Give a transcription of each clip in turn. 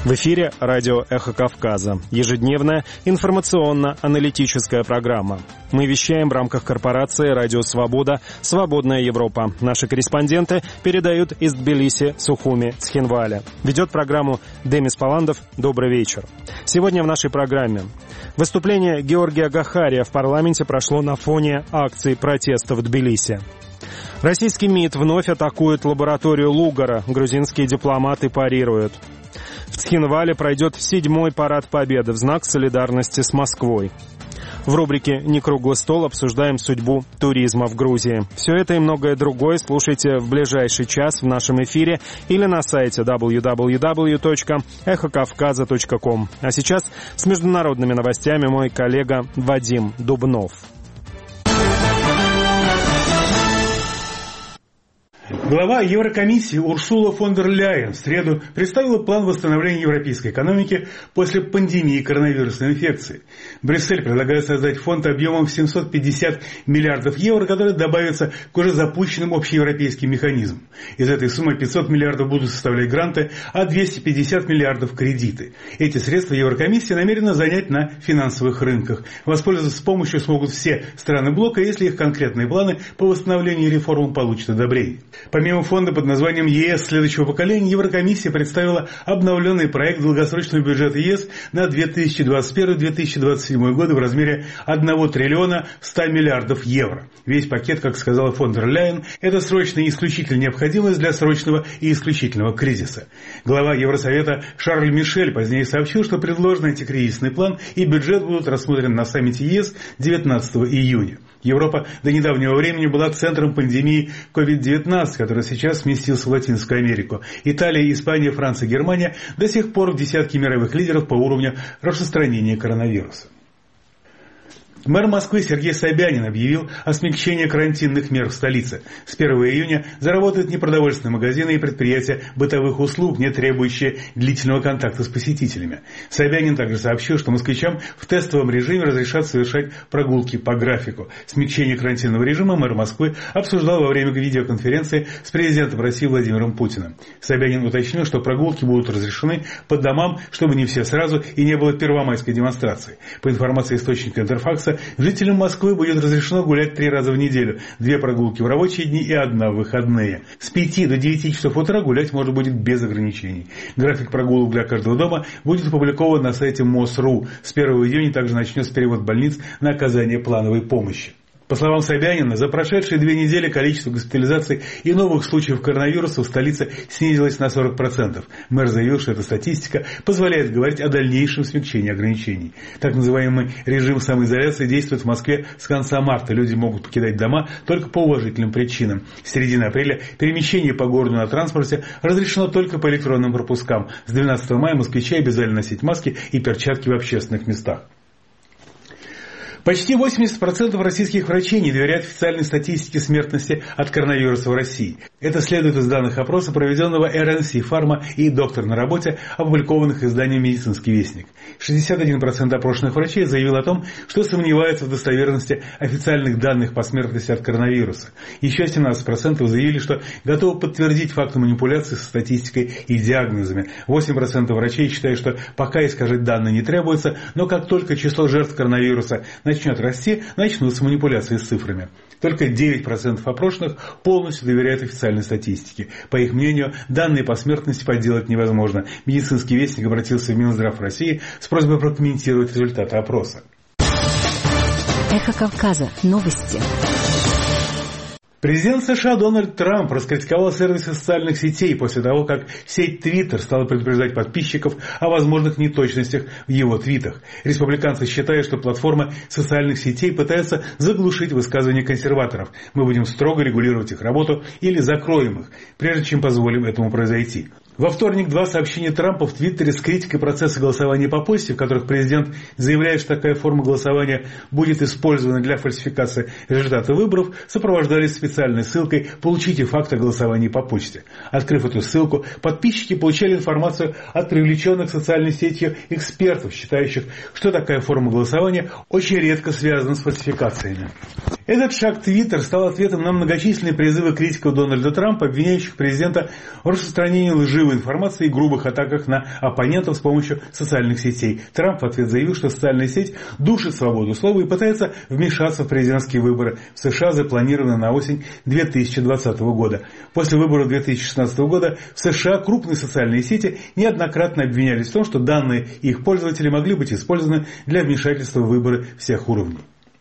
В эфире радио «Эхо Кавказа». Ежедневная информационно-аналитическая программа. Мы вещаем в рамках корпорации «Радио Свобода», «Свободная Европа». Наши корреспонденты передают из Тбилиси, Сухуми, Цхинваля. Ведет программу Демис Паландов. Добрый вечер. Сегодня в нашей программе. Выступление Георгия Гахария в парламенте прошло на фоне акций протеста в Тбилиси. Российский МИД вновь атакует лабораторию Лугара. Грузинские дипломаты парируют. В Цхинвале пройдет 7-й парад Победы в знак солидарности с Москвой. В рубрике «Не круглый стол» обсуждаем судьбу туризма в Грузии. Все это и многое другое слушайте в ближайший час в нашем эфире или на сайте www.эхокавказа.ком. А сейчас с международными новостями мой коллега Вадим Дубнов. Глава Еврокомиссии Урсула фон дер Ляйен в среду представила план восстановления европейской экономики после пандемии коронавирусной инфекции. Брюссель предлагает создать фонд объемом в 750 миллиардов евро, который добавится к уже запущенным общеевропейским механизмам. Из этой суммы 500 миллиардов будут составлять гранты, а 250 миллиардов кредиты. Эти средства Еврокомиссия намерена занять на финансовых рынках. Воспользоваться помощью смогут все страны блока, если их конкретные планы по восстановлению и реформам получат одобрение. Помимо фонда под названием ЕС следующего поколения, Еврокомиссия представила обновленный проект долгосрочного бюджета ЕС на 2021-2027 годы в размере 1 триллиона 100 миллиардов евро. Весь пакет, как сказала фон дер Ляйен, это срочная и исключительная необходимость для срочного и исключительного кризиса. Глава Евросовета Шарль Мишель позднее сообщил, что предложенный антикризисный план и бюджет будут рассмотрены на саммите ЕС 19 июня. Европа до недавнего времени была центром пандемии COVID-19, который сейчас сместился в Латинскую Америку. Италия, Испания, Франция, Германия до сих пор в десятке мировых лидеров по уровню распространения коронавируса. Мэр Москвы Сергей Собянин объявил о смягчении карантинных мер в столице. С 1 июня заработают непродовольственные магазины и предприятия бытовых услуг, не требующие длительного контакта с посетителями. Собянин также сообщил, что москвичам в тестовом режиме разрешат совершать прогулки по графику. Смягчение карантинного режима мэр Москвы обсуждал во время видеоконференции с президентом России Владимиром Путиным. Собянин уточнил, что прогулки будут разрешены по домам, чтобы не все сразу и не было первомайской демонстрации. По информации источника Интерфакса, жителям Москвы будет разрешено гулять 3 раза в неделю, 2 прогулки в рабочие дни и 1 в выходные. С 5 до 9 часов утра гулять можно будет без ограничений. График прогулок для каждого дома будет опубликован на сайте МОС.ру. С 1 июня также начнется перевод больниц на оказание плановой помощи. По словам Собянина, за прошедшие 2 недели количество госпитализаций и новых случаев коронавируса в столице снизилось на 40%. Мэр заявил, что эта статистика позволяет говорить о дальнейшем смягчении ограничений. Так называемый режим самоизоляции действует в Москве с конца марта. Люди могут покидать дома только по уважительным причинам. С середины апреля перемещение по городу на транспорте разрешено только по электронным пропускам. С 12 мая москвичи обязали носить маски и перчатки в общественных местах. Почти 80% российских врачей не доверяют официальной статистике смертности от коронавируса в России. Это следует из данных опроса, проведенного РНС Фарма и «Доктор на работе», опубликованных изданием «Медицинский вестник». 61% опрошенных врачей заявил о том, что сомневаются в достоверности официальных данных по смертности от коронавируса. Еще 17% заявили, что готовы подтвердить факты манипуляции со статистикой и диагнозами. 8% врачей считают, что пока искажать данные не требуется, но как только число жертв коронавируса начнет расти, начнутся манипуляции с цифрами. Только 9% опрошенных полностью доверяют официальной статистике. По их мнению, данные по смертности подделать невозможно. Медицинский вестник обратился в Минздрав России с просьбой прокомментировать результаты опроса. Эхо Кавказа. Новости. Президент США Дональд Трамп раскритиковал сервисы социальных сетей после того, как сеть Twitter стала предупреждать подписчиков о возможных неточностях в его твитах. Республиканцы считают, что платформы социальных сетей пытаются заглушить высказывания консерваторов. Мы будем строго регулировать их работу или закроем их, прежде чем позволим этому произойти. Во вторник 2 сообщения Трампа в Твиттере с критикой процесса голосования по почте, в которых президент заявляет, что такая форма голосования будет использована для фальсификации результата выборов, сопровождались специальной ссылкой «Получите факт о голосовании по почте». Открыв эту ссылку, подписчики получали информацию от привлеченных социальной сетью экспертов, считающих, что такая форма голосования очень редко связана с фальсификациями. Этот шаг Twitter стал ответом на многочисленные призывы критиков Дональда Трампа, обвиняющих президента в распространении лживой информации и грубых атаках на оппонентов с помощью социальных сетей. Трамп в ответ заявил, что социальная сеть душит свободу слова и пытается вмешаться в президентские выборы в США, запланированные на осень 2020 года. После выборов 2016 года в США крупные социальные сети неоднократно обвинялись в том, что данные их пользователей могли быть использованы для вмешательства в выборы всех уровней.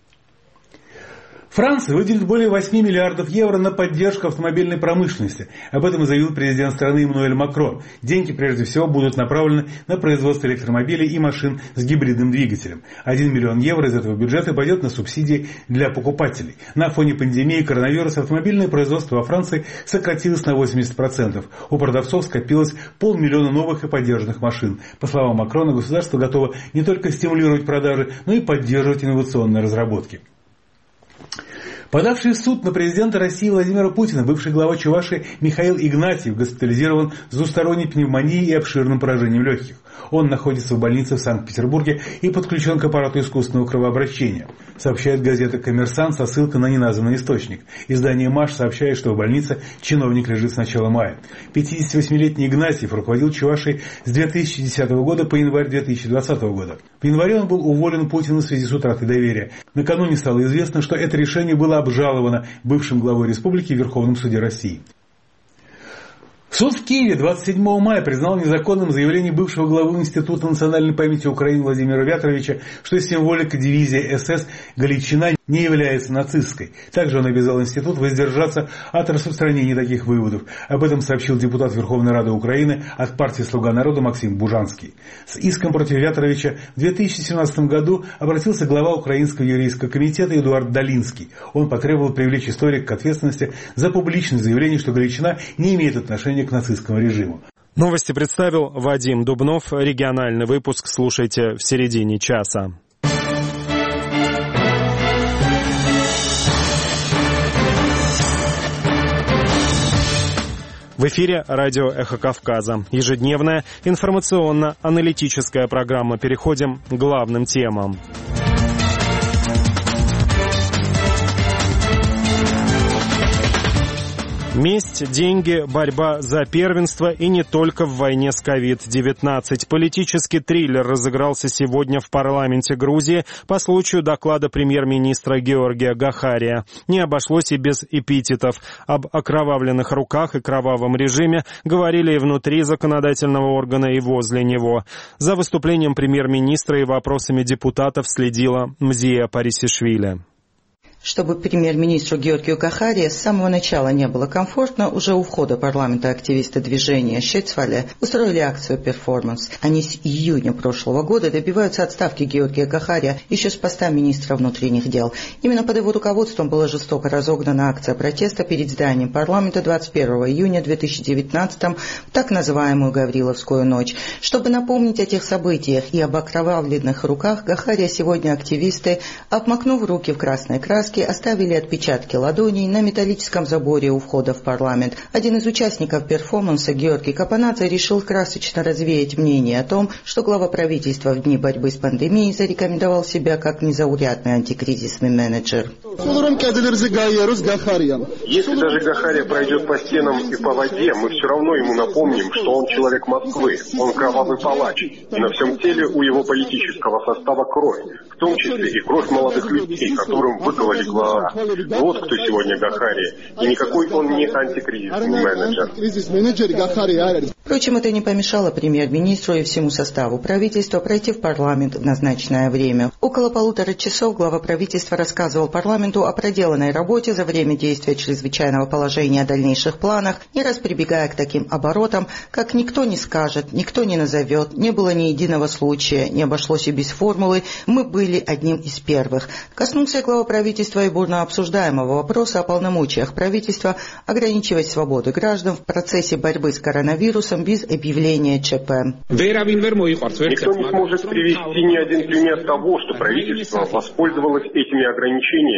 Франция выделит более 8 миллиардов евро на поддержку автомобильной промышленности. Об этом заявил президент страны Эммануэль Макрон. Деньги, прежде всего, будут направлены на производство электромобилей и машин с гибридным двигателем. 1 миллион евро из этого бюджета пойдет на субсидии для покупателей. На фоне пандемии коронавируса автомобильное производство во Франции сократилось на 80%. У продавцов скопилось 500 000 новых и поддержанных машин. По словам Макрона, государство готово не только стимулировать продажи, но и поддерживать инновационные разработки. Подавший в суд на президента России Владимира Путина бывший глава Чувашии Михаил Игнатьев госпитализирован с двусторонней пневмонией и обширным поражением легких. Он находится в больнице в Санкт-Петербурге и подключен к аппарату искусственного кровообращения, сообщает газета «Коммерсант» со ссылкой на неназванный источник. Издание «Маш» сообщает, что в больнице чиновник лежит с начала мая. 58-летний Игнатьев руководил Чувашией с 2010 года по январь 2020 года. В январе он был уволен Путиным в связи с утратой доверия. Накануне стало известно, что это решение было обжаловано бывшим главой республики в Верховном суде России. Суд в Киеве 27 мая признал незаконным заявление бывшего главы Института национальной памяти Украины Владимира Вятровича, что символика дивизии СС «Галичина» не является нацистской. Также он обязал институт воздержаться от распространения таких выводов. Об этом сообщил депутат Верховной Рады Украины от партии «Слуга народа» Максим Бужанский. С иском против Вятровича в 2017 году обратился глава Украинского еврейского комитета Эдуард Долинский. Он потребовал привлечь историка к ответственности за публичное заявление, что Галичина не имеет отношения к нацистскому режиму. Новости представил Вадим Дубнов. Региональный выпуск слушайте в середине часа. В эфире радио «Эхо Кавказа». Ежедневная информационно-аналитическая программа. Переходим к главным темам. Месть, деньги, борьба за первенство и не только в войне с COVID-19. Политический триллер разыгрался сегодня в парламенте Грузии по случаю доклада премьер-министра Георгия Гахария. Не обошлось и без эпитетов. Об окровавленных руках и кровавом режиме говорили и внутри законодательного органа, и возле него. За выступлением премьер-министра и вопросами депутатов следила Мзия Парисишвили. Чтобы премьер-министру Георгию Гахария с самого начала не было комфортно, уже у входа парламента активисты движения «Щецвале» устроили акцию «Перформанс». Они с июня прошлого года добиваются отставки Георгия Гахария еще с поста министра внутренних дел. Именно под его руководством была жестоко разогнана акция протеста перед зданием парламента 21 июня 2019 в так называемую Гавриловскую ночь. Чтобы напомнить о тех событиях и об окровавленных руках Гахария, сегодня активисты, обмакнув руки в красной краске, оставили отпечатки ладоней на металлическом заборе у входа в парламент. Один из участников перформанса, Георгий Капанадзе, решил красочно развеять мнение о том, что глава правительства в дни борьбы с пандемией зарекомендовал себя как незаурядный антикризисный менеджер. Если даже Гахария пройдет по стенам и по воде, мы все равно ему напомним, что он человек Москвы, он кровавый палач, и на всем теле у его политического состава кровь, в том числе и кровь молодых людей, которым выкололи глаза. Вот кто сегодня Гахария, и никакой он не антикризисный менеджер. Впрочем, это не помешало премьер-министру и всему составу правительства пройти в парламент в назначенное время. Около 1,5 часов глава правительства рассказывал парламенту о проделанной работе за время действия чрезвычайного положения, о дальнейших планах, не раз прибегая к таким оборотам, как «никто не скажет, никто не назовет, не было ни единого случая, не обошлось и без формулы, мы были одним из первых». Коснулся глава правительства и бурно обсуждаемого вопроса о полномочиях правительства ограничивать свободы граждан в процессе борьбы с коронавирусом без объявления ЧП. Никто не сможет привести ни один пример того, что правительство воспользовалось этими ограничениями.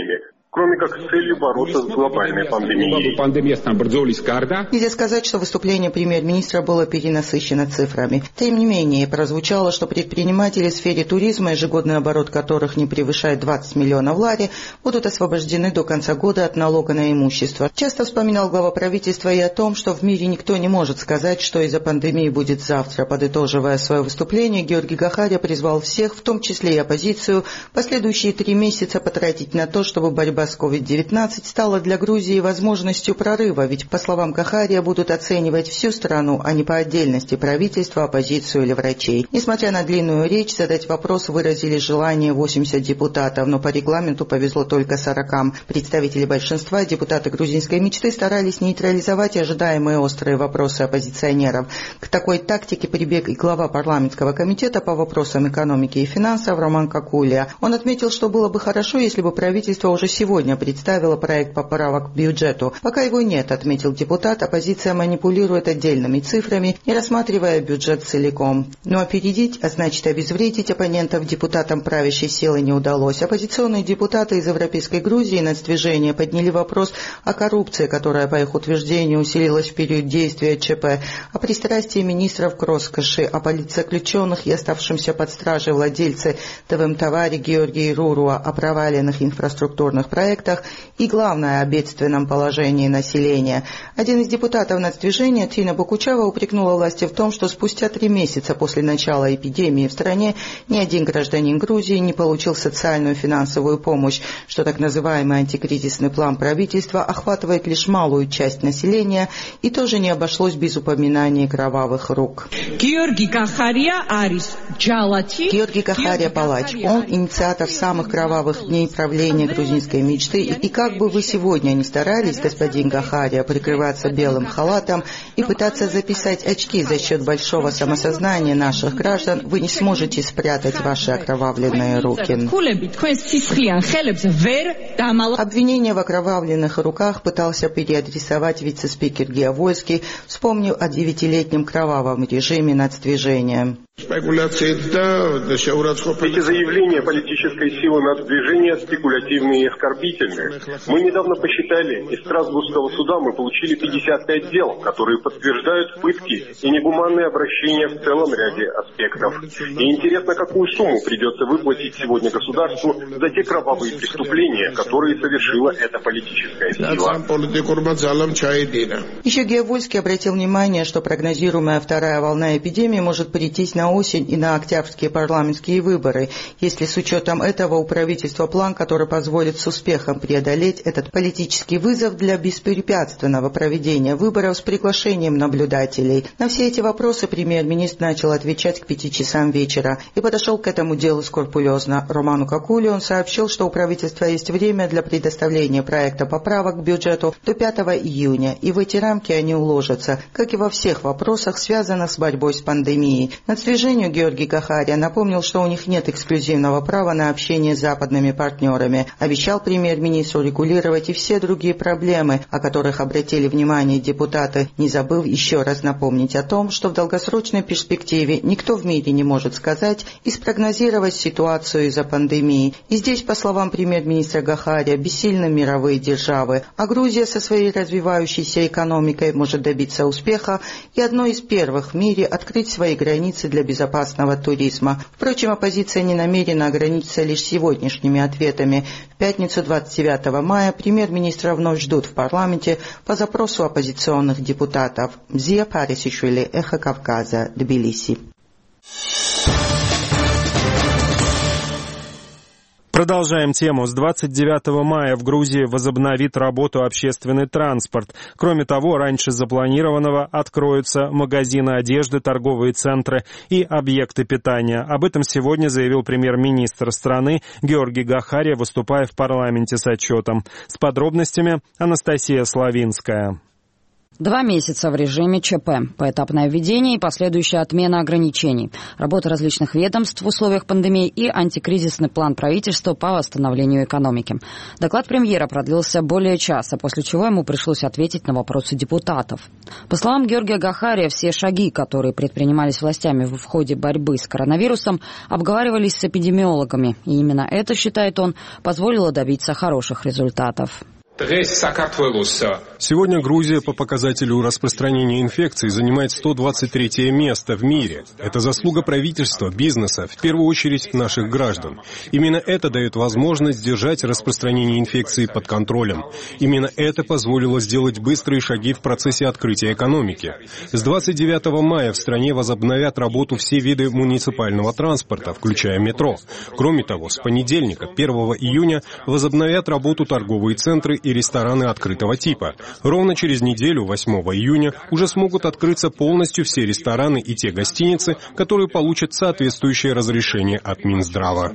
кроме как с целью бороться с глобальной пандемией. Нельзя сказать, что выступление премьер-министра было перенасыщено цифрами. Тем не менее, прозвучало, что предприниматели в сфере туризма, ежегодный оборот которых не превышает 20 миллионов лари, будут освобождены до конца года от налога на имущество. Часто вспоминал глава правительства и о том, что в мире никто не может сказать, что из-за пандемии будет завтра. Подытоживая свое выступление, Георгий Гахария призвал всех, в том числе и оппозицию, последующие 3 месяца потратить на то, чтобы борьба с COVID-19 стала для Грузии возможностью прорыва, ведь, по словам Гахария, будут оценивать всю страну, а не по отдельности правительство, оппозицию или врачей. Несмотря на длинную речь, задать вопрос выразили желание 80 депутатов, но по регламенту повезло только 40. Представители большинства, депутаты грузинской мечты, старались нейтрализовать ожидаемые острые вопросы оппозиционеров. К такой тактике прибег и глава парламентского комитета по вопросам экономики и финансов Роман Какулия. Он отметил, что было бы хорошо, если бы правительство уже сегодня представила проект поправок к бюджету. Пока его нет, отметил депутат, оппозиция манипулирует отдельными цифрами, не рассматривая бюджет целиком. Но опередить, а значит обезвредить оппонентов депутатам правящей силы не удалось. Оппозиционные депутаты из Европейской Грузии и нацдвижения подняли вопрос о коррупции, которая, по их утверждению, усилилась в период действия ЧП, о пристрастии министров к роскоши, о политзаключенных и оставшемся под стражей владельце ТВМ-Тавари Георгии Руруа, о проваленных инфраструктурных проектах и, главное, о бедственном положении населения. Один из депутатов нацдвижения, Тина Букучава, упрекнула власти в том, что спустя 3 месяца после начала эпидемии в стране ни один гражданин Грузии не получил социальную и финансовую помощь, что так называемый антикризисный план правительства охватывает лишь малую часть населения и тоже не обошлось без упоминания кровавых рук. Георгий Гахария палач. Он инициатор самых кровавых дней правления грузинской мечты. И как бы вы сегодня ни старались, господин Гахария, прикрываться белым халатом и пытаться записать очки за счет большого самосознания наших граждан, вы не сможете спрятать ваши окровавленные руки. Обвинение в окровавленных руках пытался переадресовать вице-спикер Геовольский, вспомнив о 9-летнем кровавом режиме нацдвижения. Эти заявления политической силы нацдвижения спекулятивные и оскорбительные. Мы недавно посчитали, из Страсбургского суда мы получили 55 дел, которые подтверждают пытки и негуманные обращения в целом ряде аспектов. И интересно, какую сумму придется выплатить сегодня государству за те кровавые преступления, которые совершила эта политическая сила. Еще Геовольский обратил внимание, что прогнозируемая вторая волна эпидемии может прийтись на осень и на октябрьские парламентские выборы, если с учетом этого у правительства план, который позволит с успехом преодолеть этот политический вызов для беспрепятственного проведения выборов с приглашением наблюдателей. На все эти вопросы премьер-министр начал отвечать к 5 часам вечера и подошел к этому делу скрупулезно. Роману Какули он сообщил, что у правительства есть время для предоставления проекта поправок к бюджету до 5 июня, и в эти рамки они уложатся, как и во всех вопросах, связанных с борьбой с пандемией. Нацдвижению Георгий Гахария напомнил, что у них нет эксклюзивного права на общение с западными партнерами. Обещал премьер-министру регулировать и все другие проблемы, о которых обратили внимание депутаты, не забыв еще раз напомнить о том, что в долгосрочной перспективе никто в мире не может сказать и спрогнозировать ситуацию из-за пандемии. И здесь, по словам премьер-министра Гахария, бессильны мировые державы, а Грузия со своей развивающейся экономикой может добиться успеха и одной из первых в мире открыть свои границы для безопасного туризма. Впрочем, оппозиция не намерена ограничиться лишь сегодняшними ответами. В пятницу 29 мая премьер-министра вновь ждут в парламенте по запросу оппозиционных депутатов. Мзия Парисишвили, Эхо Кавказа, Тбилиси. Продолжаем тему. С 29 мая в Грузии возобновит работу общественный транспорт. Кроме того, раньше запланированного откроются магазины одежды, торговые центры и объекты питания. Об этом сегодня заявил премьер-министр страны Георгий Гахария, выступая в парламенте с отчетом. С подробностями Анастасия Славинская. 2 месяца в режиме ЧП, поэтапное введение и последующая отмена ограничений, работа различных ведомств в условиях пандемии и антикризисный план правительства по восстановлению экономики. Доклад премьера продлился более часа, после чего ему пришлось ответить на вопросы депутатов. По словам Георгия Гахария, все шаги, которые предпринимались властями в ходе борьбы с коронавирусом, обговаривались с эпидемиологами, и именно это, считает он, позволило добиться хороших результатов. Сегодня Грузия по показателю распространения инфекции занимает 123-е место в мире. Это заслуга правительства, бизнеса, в первую очередь наших граждан. Именно это дает возможность держать распространение инфекции под контролем. Именно это позволило сделать быстрые шаги в процессе открытия экономики. С 29 мая в стране возобновят работу все виды муниципального транспорта, включая метро. Кроме того, с понедельника, 1 июня, возобновят работу торговые центры и рестораны открытого типа. Ровно через неделю, 8 июня, уже смогут открыться полностью все рестораны и те гостиницы, которые получат соответствующее разрешение от Минздрава.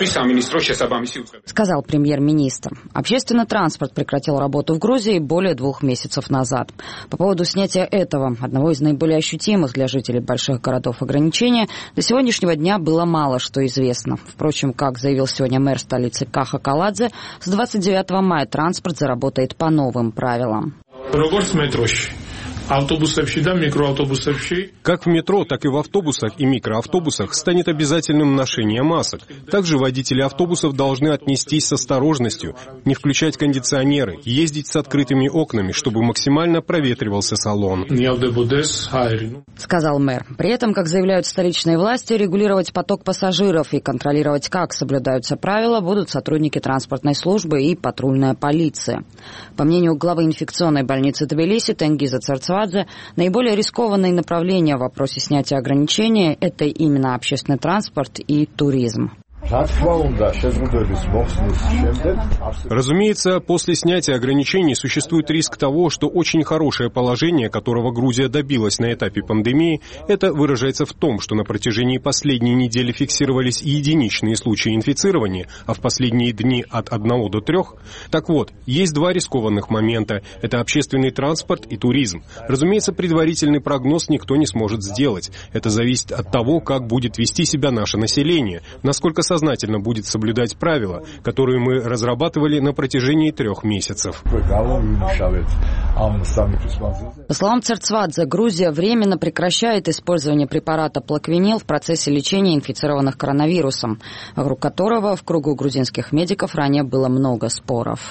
Сказал премьер-министр. Общественный транспорт прекратил работу в Грузии более 2 месяцев назад. По поводу снятия этого, одного из наиболее ощутимых для жителей больших городов ограничения, до сегодняшнего дня было мало что известно. Впрочем, как заявил сегодня мэр столицы Каха Каладзе, с 29 мая транспорт заработает по новым правилам. Как в метро, так и в автобусах и микроавтобусах станет обязательным ношение масок. Также водители автобусов должны отнестись с осторожностью, не включать кондиционеры, ездить с открытыми окнами, чтобы максимально проветривался салон. Сказал мэр. При этом, как заявляют столичные власти, регулировать поток пассажиров и контролировать, как соблюдаются правила, будут сотрудники транспортной службы и патрульная полиция. По мнению главы инфекционной больницы Тбилиси Тенгиза Церцвадзе, наиболее рискованные направления в вопросе снятия ограничений – это именно общественный транспорт и туризм. Разумеется, после снятия ограничений существует риск того, что очень хорошее положение, которого Грузия добилась на этапе пандемии, это выражается в том, что на протяжении последней недели фиксировались единичные случаи инфицирования, а в последние дни от 1 до 3. Так вот, есть 2 рискованных момента – это общественный транспорт и туризм. Разумеется, предварительный прогноз никто не сможет сделать. Это зависит от того, как будет вести себя наше население, насколько сознательно будет соблюдать правила, которые мы разрабатывали на протяжении 3 месяцев. По словам Церцвадзе, Грузия временно прекращает использование препарата плаквенил в процессе лечения инфицированных коронавирусом, вокруг которого в кругу грузинских медиков ранее было много споров.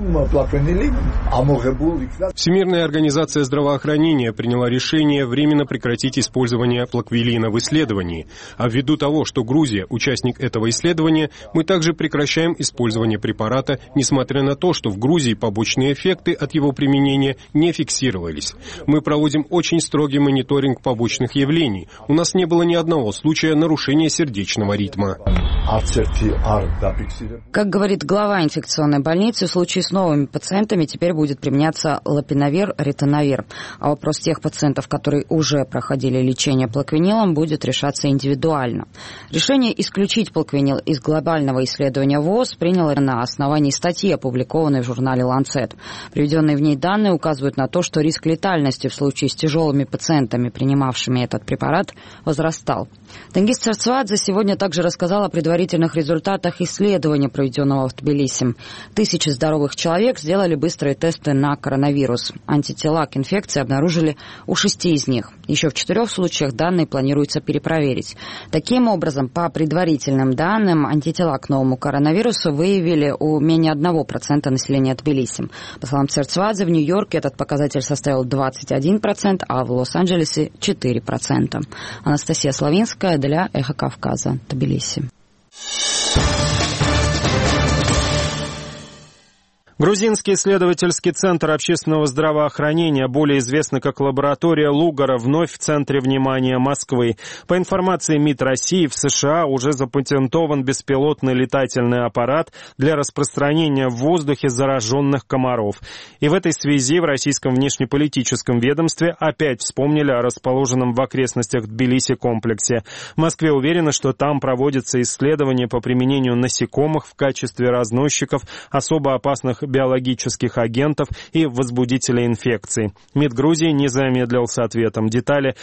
Всемирная организация здравоохранения приняла решение временно прекратить использование плаквелина в исследовании, а ввиду того, что Грузия – участник этого исследования, мы также прекращаем использование препарата, несмотря на то, что в Грузии побочные эффекты от его применения не фиксировались. Мы проводим очень строгий мониторинг побочных явлений. У нас не было ни одного случая нарушения сердечного ритма. Как говорит глава инфекционной больницы, в случае с новыми пациентами теперь будет применяться лопинавир, ретинавир. А вопрос тех пациентов, которые уже проходили лечение плаквенилом, будет решаться индивидуально. Решение исключить плаквенил из глобального исследования ВОЗ приняло на основании статьи, опубликованной в журнале Lancet. Приведенные в ней данные указывают на то, что риск летальности в случае с тяжелыми пациентами, принимавшими этот препарат, возрастал. Тенгиз Церцвадзе сегодня также рассказал о предварительных результатах исследования, проведенного в Тбилиси. 1000 здоровых человек сделали быстрые тесты на коронавирус. Антитела к инфекции обнаружили у 6 из них. Еще в 4 случаях данные планируется перепроверить. Таким образом, по предварительным данным, антитела к новому коронавирусу выявили у менее 1% населения Тбилиси. По словам Церцвадзе, в Нью-Йорке этот показатель составил 21%, а в Лос-Анджелесе 4%. Анастасия Славинская для «Эхо Кавказа», Тбилиси. Грузинский исследовательский центр общественного здравоохранения, более известный как лаборатория Лугара, вновь в центре внимания Москвы. По информации МИД России, в США уже запатентован беспилотный летательный аппарат для распространения в воздухе зараженных комаров. И в этой связи в российском внешнеполитическом ведомстве опять вспомнили о расположенном в окрестностях Тбилиси комплексе. В Москве уверены, что там проводятся исследования по применению насекомых в качестве разносчиков особо опасных биологических агентов и возбудителей инфекций. МИД Грузии не замедлил с ответом. Детали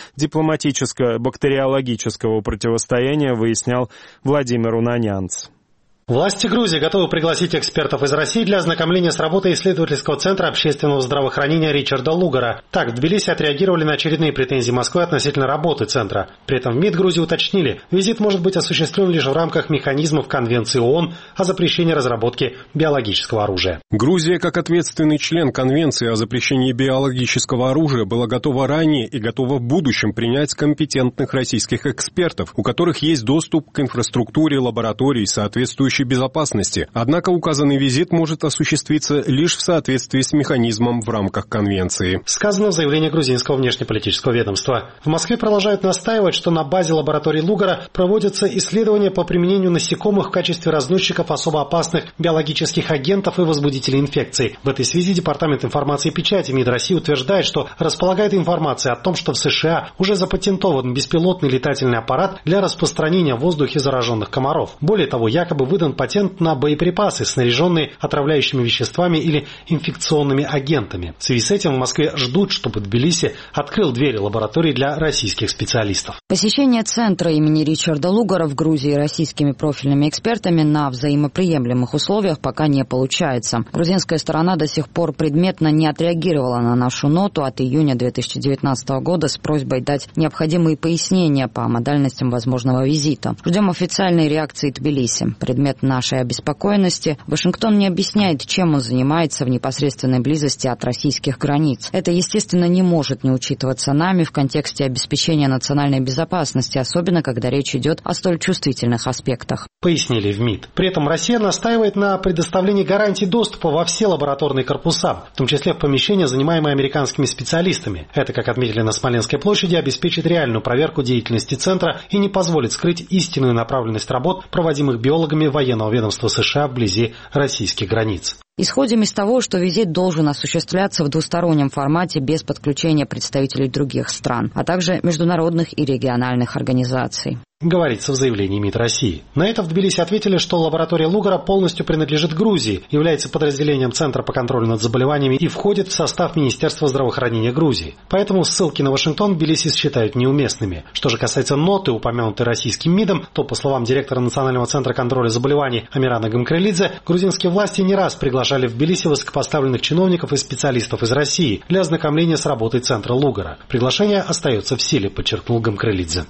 дипломатическо-бактериологического противостояния выяснял Владимир Унанянц. Власти Грузии готовы пригласить экспертов из России для ознакомления с работой исследовательского центра общественного здравоохранения Ричарда Лугара. Так, в Тбилиси отреагировали на очередные претензии Москвы относительно работы центра. При этом в МИД Грузии уточнили, визит может быть осуществлен лишь в рамках механизмов Конвенции ООН о запрещении разработки биологического оружия. Грузия, как ответственный член Конвенции о запрещении биологического оружия, была готова ранее и готова в будущем принять компетентных российских экспертов, у которых есть доступ к инфраструктуре лабораторий, соответствующей безопасности. Однако указанный визит может осуществиться лишь в соответствии с механизмом в рамках Конвенции. Сказано в заявлении грузинского внешнеполитического ведомства. В Москве продолжают настаивать, что на базе лаборатории Лугара проводятся исследования по применению насекомых в качестве разносчиков особо опасных биологических агентов и возбудителей инфекций. В этой связи Департамент информации и печати МИД России утверждает, что располагает информацией о том, что в США уже запатентован беспилотный летательный аппарат для распространения в воздухе зараженных комаров. Более того, якобы выдан патент на боеприпасы, снаряженные отравляющими веществами или инфекционными агентами. В связи с этим в Москве ждут, чтобы Тбилиси открыл двери лаборатории для российских специалистов. Посещение центра имени Ричарда Лугара в Грузии российскими профильными экспертами на взаимоприемлемых условиях пока не получается. Грузинская сторона до сих пор предметно не отреагировала на нашу ноту от июня 2019 года с просьбой дать необходимые пояснения по модальностям возможного визита. Ждем официальной реакции Тбилиси. Предмет нашей обеспокоенности. Вашингтон не объясняет, чем он занимается в непосредственной близости от российских границ. Это, естественно, не может не учитываться нами в контексте обеспечения национальной безопасности, особенно когда речь идет о столь чувствительных аспектах. Пояснили в МИД. При этом Россия настаивает на предоставлении гарантий доступа во все лабораторные корпуса, в том числе в помещения, занимаемые американскими специалистами. Это, как отметили на Смоленской площади, обеспечит реальную проверку деятельности центра и не позволит скрыть истинную направленность работ, проводимых биологами военного ведомства США вблизи российских границ. Исходим из того, что визит должен осуществляться в двустороннем формате без подключения представителей других стран, а также международных и региональных организаций. Говорится в заявлении МИД России. На это в Тбилиси ответили, что лаборатория Лугара полностью принадлежит Грузии, является подразделением Центра по контролю над заболеваниями и входит в состав Министерства здравоохранения Грузии. Поэтому ссылки на Вашингтон в Тбилиси считают неуместными. Что же касается ноты, упомянутой российским МИДом, то, по словам директора Национального центра контроля заболеваний Амирана Гамкрелидзе, грузинские власти не раз приглашали в Тбилиси высокопоставленных чиновников и специалистов из России для ознакомления с работой Центра Лугара. Приглашение остается в силе, подчеркнул Гамкрелидзе.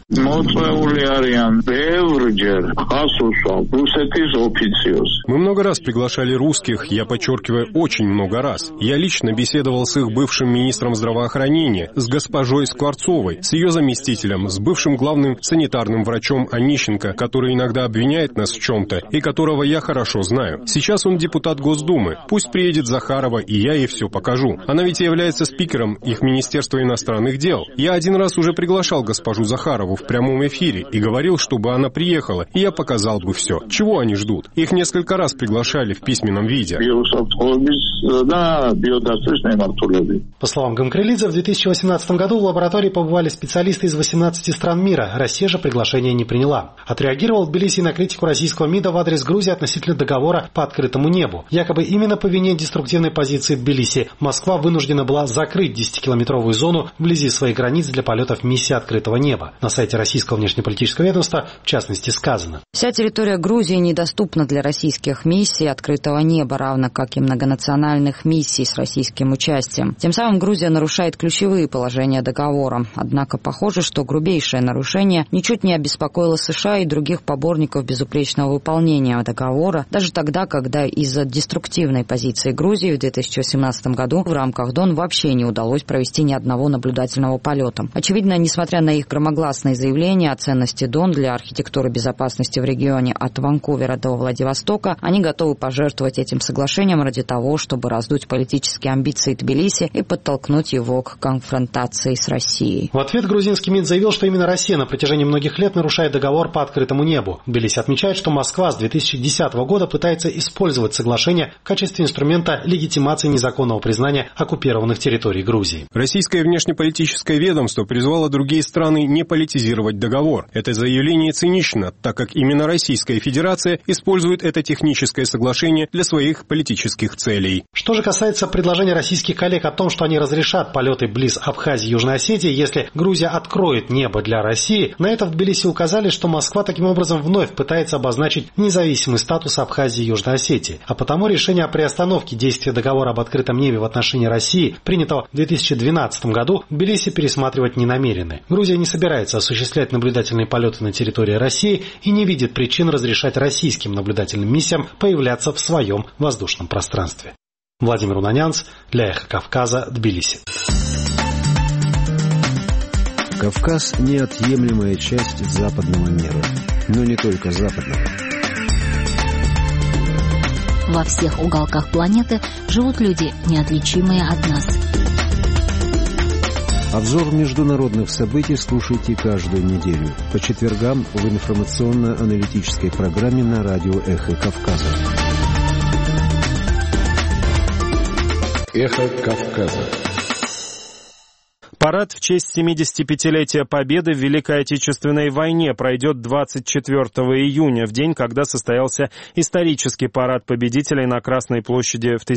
Мы много раз приглашали русских, я подчеркиваю, очень много раз. Я лично беседовал с их бывшим министром здравоохранения, с госпожой Скворцовой, с ее заместителем, с бывшим главным санитарным врачом Онищенко, который иногда обвиняет нас в чем-то и которого я хорошо знаю. Сейчас он депутат Госдумы. Пусть приедет Захарова, и я ей все покажу. Она ведь является спикером их Министерства иностранных дел. Я один раз уже приглашал госпожу Захарову в прямом эфире и говорил, чтобы она приехала, и я показал бы все. Чего они ждут? Их несколько раз приглашали в письменном виде. По словам Гамкрелидзе, в 2018 году в лаборатории побывали специалисты из 18 стран мира. Россия же приглашение не приняла. Отреагировал Тбилиси на критику российского МИДа в адрес Грузии относительно договора по открытому небу. Якобы именно по вине деструктивной позиции Тбилиси Москва вынуждена была закрыть 10-километровую зону вблизи своих границ для полетов миссии открытого неба. На сайте российского внешнеполитического ведомства, в частности, сказано. Вся территория Грузии недоступна для российских миссий открытого неба, равно как и многонациональных миссий с российским участием. Тем самым Грузия нарушает ключевые положения договора. Однако похоже, что грубейшее нарушение ничуть не обеспокоило США и других поборников безупречного выполнения договора, даже тогда, когда из-за деструктивной позиции Грузии в 2018 году в рамках ДОН вообще не удалось провести ни одного наблюдательного полета. Очевидно, несмотря на их громогласные заявления о ценности ДОН для архитектуры безопасности в регионе от Ванкувера до Владивостока, они готовы пожертвовать этим соглашением ради того, чтобы раздуть политические амбиции Тбилиси и подтолкнуть его к конфронтации с Россией. В ответ грузинский МИД заявил, что именно Россия на протяжении многих лет нарушает договор по открытому небу. Тбилиси отмечает, что Москва с 2010 года пытается использовать соглашение в качестве инструмента легитимации незаконного признания оккупированных территорий Грузии. Российское внешнеполитическое ведомство призвало другие страны не политизировать договор. Это заявление цинично, так как именно Российская Федерация использует это техническое соглашение для своих политических целей. Что же касается предложения российских коллег о том, что они разрешат полеты близ Абхазии и Южной Осетии, если Грузия откроет небо для России, на это в Тбилиси указали, что Москва таким образом вновь пытается обозначить независимый статус Абхазии и Южной Осетии. А потому решение о приостановке действия договора об открытом небе в отношении России, принятого в 2012 году, в Тбилиси пересматривать не намерены. Грузия не собирается осуществлять наблюдательные полеты на территории России и не видит причин разрешать российским наблюдательным миссиям появляться в своем воздушном пространстве. Владимир Унанянц для «Эхо Кавказа», Тбилиси. Кавказ – неотъемлемая часть западного мира, но не только западного. Во всех уголках планеты живут люди, неотличимые от нас. Обзор международных событий слушайте каждую неделю по четвергам в информационно-аналитической программе на радио «Эхо Кавказа». «Эхо Кавказа». Парад в честь 75-летия Победы в Великой Отечественной войне пройдет 24 июня, в день, когда состоялся исторический парад победителей на Красной площади в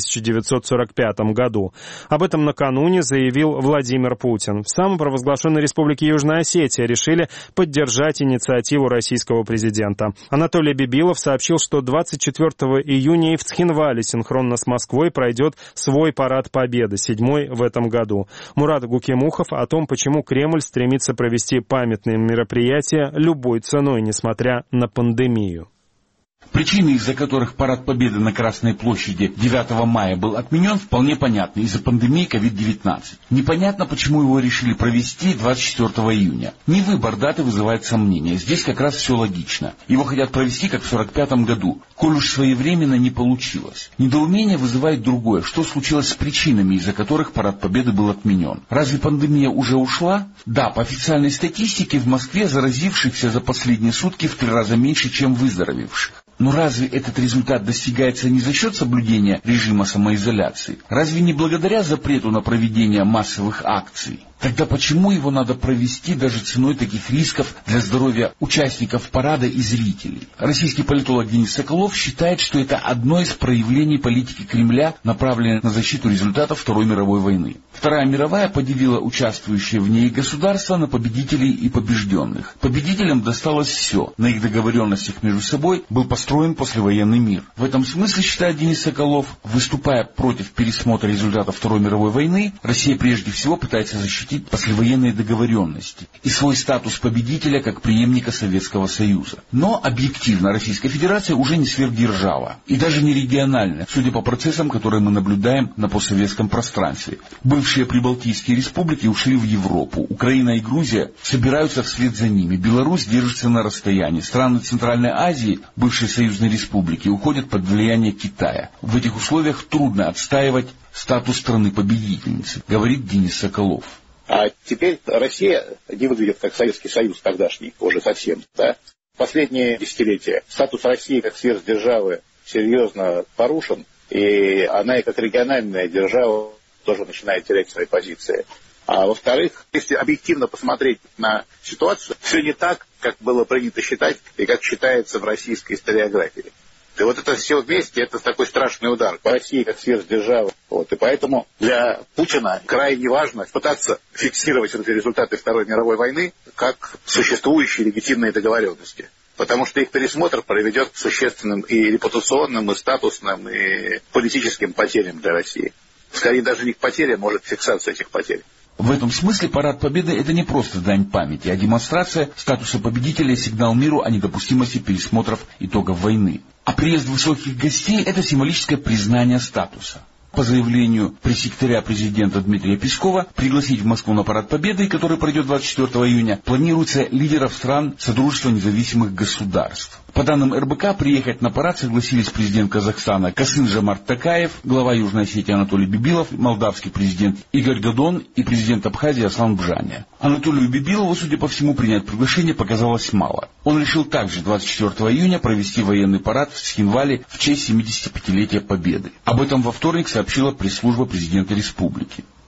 1945 году. Об этом накануне заявил Владимир Путин. В самопровозглашенной Республике Южная Осетия решили поддержать инициативу российского президента. Анатолий Бибилов сообщил, что 24 июня и в Цхинвале синхронно с Москвой пройдет свой парад Победы, 7-й в этом году. Мурат Гукимухов о том, почему Кремль стремится провести памятные мероприятия любой ценой, несмотря на пандемию. Причины, из-за которых парад Победы на Красной площади 9 мая был отменен, вполне понятны. Из-за пандемии COVID-19. Непонятно, почему его решили провести 24 июня. Не выбор даты вызывает сомнения. Здесь как раз все логично. Его хотят провести, как в 1945 году. Коль уж своевременно не получилось. Недоумение вызывает другое. Что случилось с причинами, из-за которых парад Победы был отменен? Разве пандемия уже ушла? Да, по официальной статистике в Москве заразившихся за последние сутки в 3 раза меньше, чем выздоровевших. Но разве этот результат достигается не за счет соблюдения режима самоизоляции? Разве не благодаря запрету на проведение массовых акций? Тогда почему его надо провести даже ценой таких рисков для здоровья участников парада и зрителей? Российский политолог Денис Соколов считает, что это одно из проявлений политики Кремля, направленной на защиту результатов Второй мировой войны. Вторая мировая поделила участвующие в ней государства на победителей и побежденных. Победителям досталось все. На их договоренностях между собой был построен послевоенный мир. В этом смысле, считает Денис Соколов, выступая против пересмотра результатов Второй мировой войны, Россия прежде всего пытается защитить послевоенные договоренности и свой статус победителя как преемника Советского Союза. Но объективно Российская Федерация уже не сверхдержава и даже не региональная, судя по процессам, которые мы наблюдаем на постсоветском пространстве. Бывшие прибалтийские республики ушли в Европу, Украина и Грузия собираются вслед за ними, Беларусь держится на расстоянии, страны Центральной Азии, бывшие союзные республики, уходят под влияние Китая. В этих условиях трудно отстаивать статус страны-победительницы, говорит Денис Соколов. А теперь Россия не выглядит как Советский Союз тогдашний, уже совсем. Да? Последние десятилетия статус России как сверхдержавы серьезно порушен, и она и как региональная держава тоже начинает терять свои позиции. А во-вторых, если объективно посмотреть на ситуацию, все не так, как было принято считать и как считается в российской историографии. И вот это все вместе, это такой страшный удар по России как сверхдержавы. И поэтому для Путина крайне важно пытаться фиксировать эти результаты Второй мировой войны как существующие легитимные договоренности. Потому что их пересмотр приведет к существенным и репутационным, и статусным, и политическим потерям для России. Скорее даже не к потерям, а может к фиксации этих потерь. В этом смысле парад Победы – это не просто дань памяти, а демонстрация статуса победителя и сигнал миру о недопустимости пересмотров итогов войны. А приезд высоких гостей – это символическое признание статуса. По заявлению пресс-секретаря президента Дмитрия Пескова, пригласить в Москву на парад Победы, который пройдет 24 июня, планируется лидеров стран Содружества независимых государств. По данным РБК, приехать на парад согласились президент Казахстана Касым-Жомарт Токаев, глава Южной Осетии Анатолий Бибилов, молдавский президент Игорь Додон и президент Абхазии Аслан Бжаня. Анатолию Бибилову, судя по всему, принять приглашение показалось мало. Он решил также 24 июня провести военный парад в Цхинвале в честь 75-летия Победы. Об этом во вторник сообщила пресс-служба президента республики.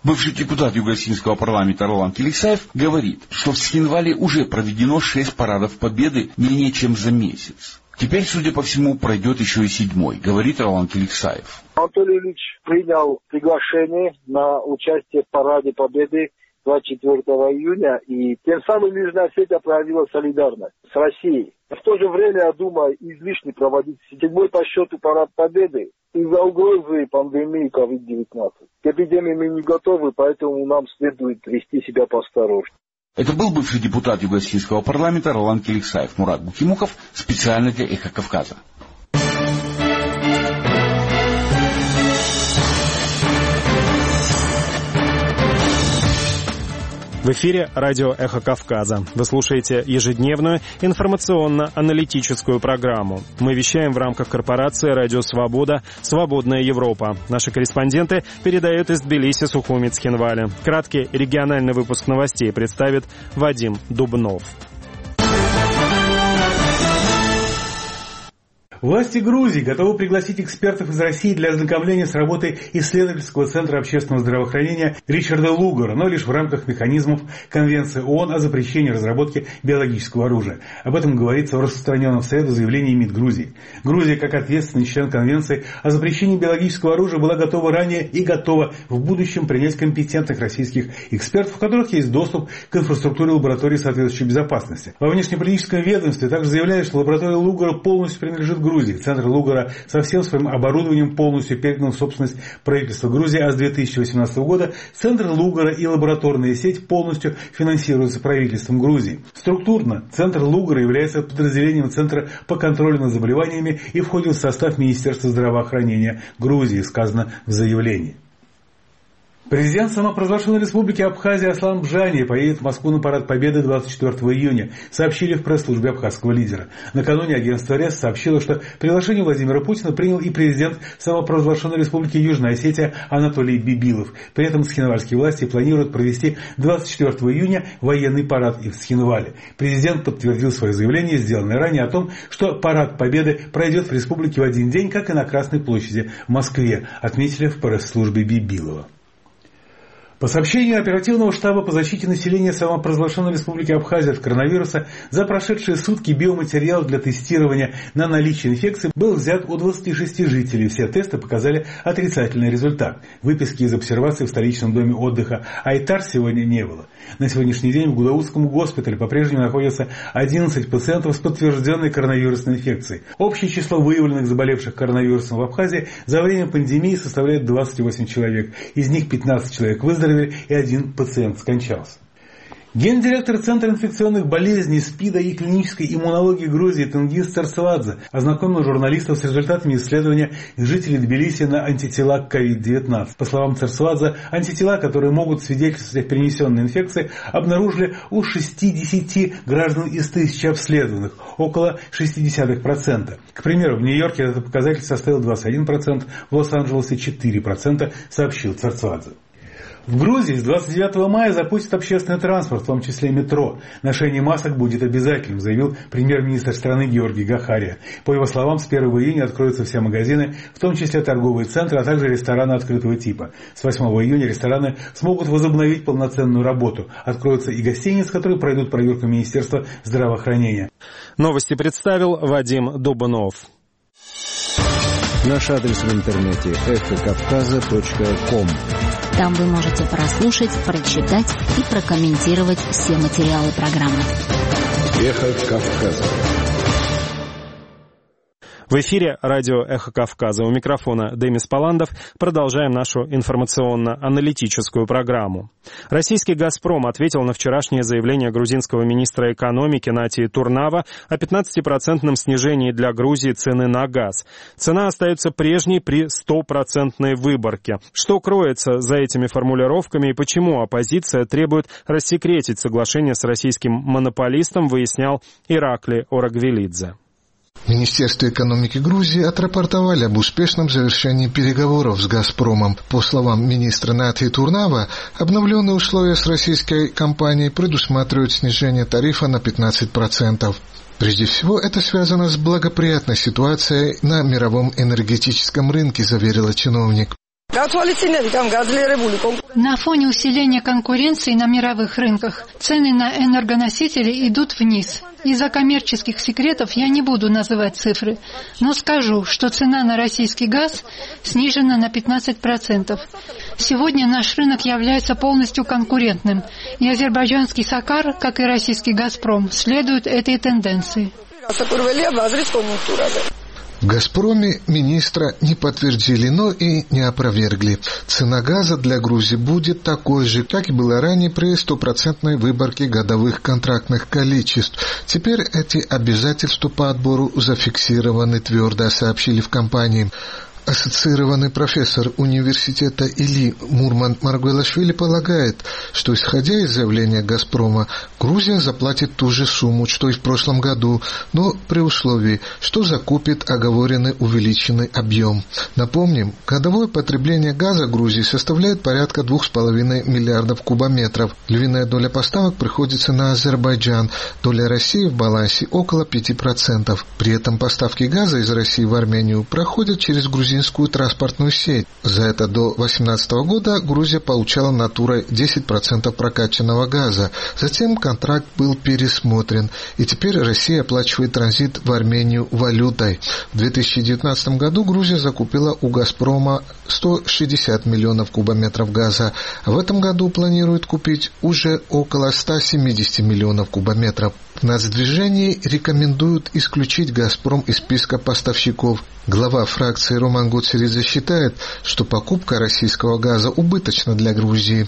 Бывший депутат Юго-Осетинского парламента Ролан Келисаев говорит, что в Схинвале уже проведено 6 парадов победы менее чем за месяц. Теперь, судя по всему, пройдет еще и 7-й, говорит Ролан Келисаев. Анатолий Ильич принял приглашение на участие в параде победы 24 июня, и тем самым Южная Осетия проявила солидарность с Россией. В то же время, я думаю, излишне проводить 7-й по счету парад победы из-за угрозы пандемии COVID-19. К эпидемии мы не готовы, поэтому нам следует вести себя поосторожнее. Это был бывший депутат Юго-Осетинского парламента Ролан Келисаев. Мурат Букимуков специально для «Эхо Кавказа». В эфире радио «Эхо Кавказа». Вы слушаете ежедневную информационно-аналитическую программу. Мы вещаем в рамках корпорации «Радио Свобода. Свободная Европа». Наши корреспонденты передают из Тбилиси, Сухуми, Цхинвали. Краткий региональный выпуск новостей представит Вадим Дубнов. Власти Грузии готовы пригласить экспертов из России для ознакомления с работой исследовательского центра общественного здравоохранения Ричарда Лугара, но лишь в рамках механизмов Конвенции ООН о запрещении разработки биологического оружия. Об этом говорится в распространенном в среду заявлении МИД Грузии. Грузия, как ответственный член Конвенции о запрещении биологического оружия, была готова ранее и готова в будущем принять компетентных российских экспертов, у которых есть доступ к инфраструктуре лаборатории соответствующей безопасности. Во внешнеполитическом ведомстве также заявляют, что лаборатория Лугара полностью принадлежит Грузии. Центр Лугара со всем своим оборудованием полностью передан в собственность правительства Грузии, а с 2018 года Центр Лугара и лабораторная сеть полностью финансируются правительством Грузии. Структурно Центр Лугара является подразделением Центра по контролю над заболеваниями и входит в состав Министерства здравоохранения Грузии, сказано в заявлении. Президент самопровозглашенной республики Абхазия Аслан Бжани поедет в Москву на парад Победы 24 июня, сообщили в пресс-службе абхазского лидера. Накануне агентство РЕС сообщило, что приглашение Владимира Путина принял и президент самопровозглашенной республики Южная Осетия Анатолий Бибилов. При этом схинвальские власти планируют провести 24 июня военный парад и в Схинвале. Президент подтвердил свое заявление, сделанное ранее, о том, что парад Победы пройдет в республике в один день, как и на Красной площади в Москве, отметили в пресс-службе Бибилова. По сообщению оперативного штаба по защите населения самопровозглашенной республики Абхазия от коронавируса, за прошедшие сутки биоматериал для тестирования на наличие инфекции был взят у 26 жителей. Все тесты показали отрицательный результат. Выписки из обсервации в столичном доме отдыха Айтар сегодня не было. На сегодняшний день в Гудаутском госпитале по-прежнему находятся 11 пациентов с подтвержденной коронавирусной инфекцией. Общее число выявленных заболевших коронавирусом в Абхазии за время пандемии составляет 28 человек. Из них 15 человек выздоровели, и 1 пациент скончался. Гендиректор Центра инфекционных болезней, СПИДа и клинической иммунологии Грузии Тенгиз Царсвадзе ознакомил журналистов с результатами исследования жителей Тбилиси на антитела к COVID-19. По словам Царсвадзе, антитела, которые могут свидетельствовать о перенесенной инфекции, обнаружили у 60 граждан из 1000 обследованных, около 0,6%. К примеру, в Нью-Йорке этот показатель составил 21%, в Лос-Анджелесе 4%, сообщил Царсвадзе. В Грузии с 29 мая запустят общественный транспорт, в том числе метро. Ношение масок будет обязательным, заявил премьер-министр страны Георгий Гахария. По его словам, с 1 июня откроются все магазины, в том числе торговые центры, а также рестораны открытого типа. С 8 июня рестораны смогут возобновить полноценную работу. Откроются и гостиницы, которые пройдут проверку Министерства здравоохранения. Новости представил Вадим Дубнов. Наш адрес в интернете эхокавказа.ком. Там вы можете прослушать, прочитать и прокомментировать все материалы программы. Эхо Кавказа. В эфире радио «Эхо Кавказа». У микрофона Демис Паландов. Продолжаем нашу информационно-аналитическую программу. Российский «Газпром» ответил на вчерашнее заявление грузинского министра экономики Натии Турнава о 15% снижении для Грузии цены на газ. Цена остается прежней при 100% выборке. Что кроется за этими формулировками и почему оппозиция требует рассекретить соглашение с российским монополистом, выяснял Иракли Орагвелидзе. В Министерстве экономики Грузии отрапортовали об успешном завершении переговоров с «Газпромом». По словам министра Натии Турнава, обновленные условия с российской компанией предусматривают снижение тарифа на 15%. Прежде всего, это связано с благоприятной ситуацией на мировом энергетическом рынке, заверила чиновник. На фоне усиления конкуренции на мировых рынках цены на энергоносители идут вниз. Из-за коммерческих секретов я не буду называть цифры, но скажу, что цена на российский газ снижена на 15%. Сегодня наш рынок является полностью конкурентным, и азербайджанский «Сакар», как и российский «Газпром», следуют этой тенденции. В «Газпроме» министра не подтвердили, но и не опровергли. Цена газа для Грузии будет такой же, как и было ранее при 100% выборке годовых контрактных количеств. Теперь эти обязательства по отбору зафиксированы твердо, сообщили в компании. Ассоциированный профессор университета Или Мурман Маргвелашвили полагает, что, исходя из заявления «Газпрома», Грузия заплатит ту же сумму, что и в прошлом году, но при условии, что закупит оговоренный увеличенный объем. Напомним, годовое потребление газа Грузии составляет порядка 2,5 миллиардов кубометров. Львиная доля поставок приходится на Азербайджан, доля России в балансе около 5%. При этом поставки газа из России в Армению проходят через грузинскую транспортную сеть. За это до 2018 года Грузия получала натурой 10% прокачанного газа. Затем контракт был пересмотрен, и теперь Россия оплачивает транзит в Армению валютой. В 2019 году Грузия закупила у «Газпрома» 160 миллионов кубометров газа, а в этом году планирует купить уже около 170 миллионов кубометров. В нацдвижении рекомендуют исключить «Газпром» из списка поставщиков. Глава фракции Роман Гуцеридзе считает, что покупка российского газа убыточна для Грузии.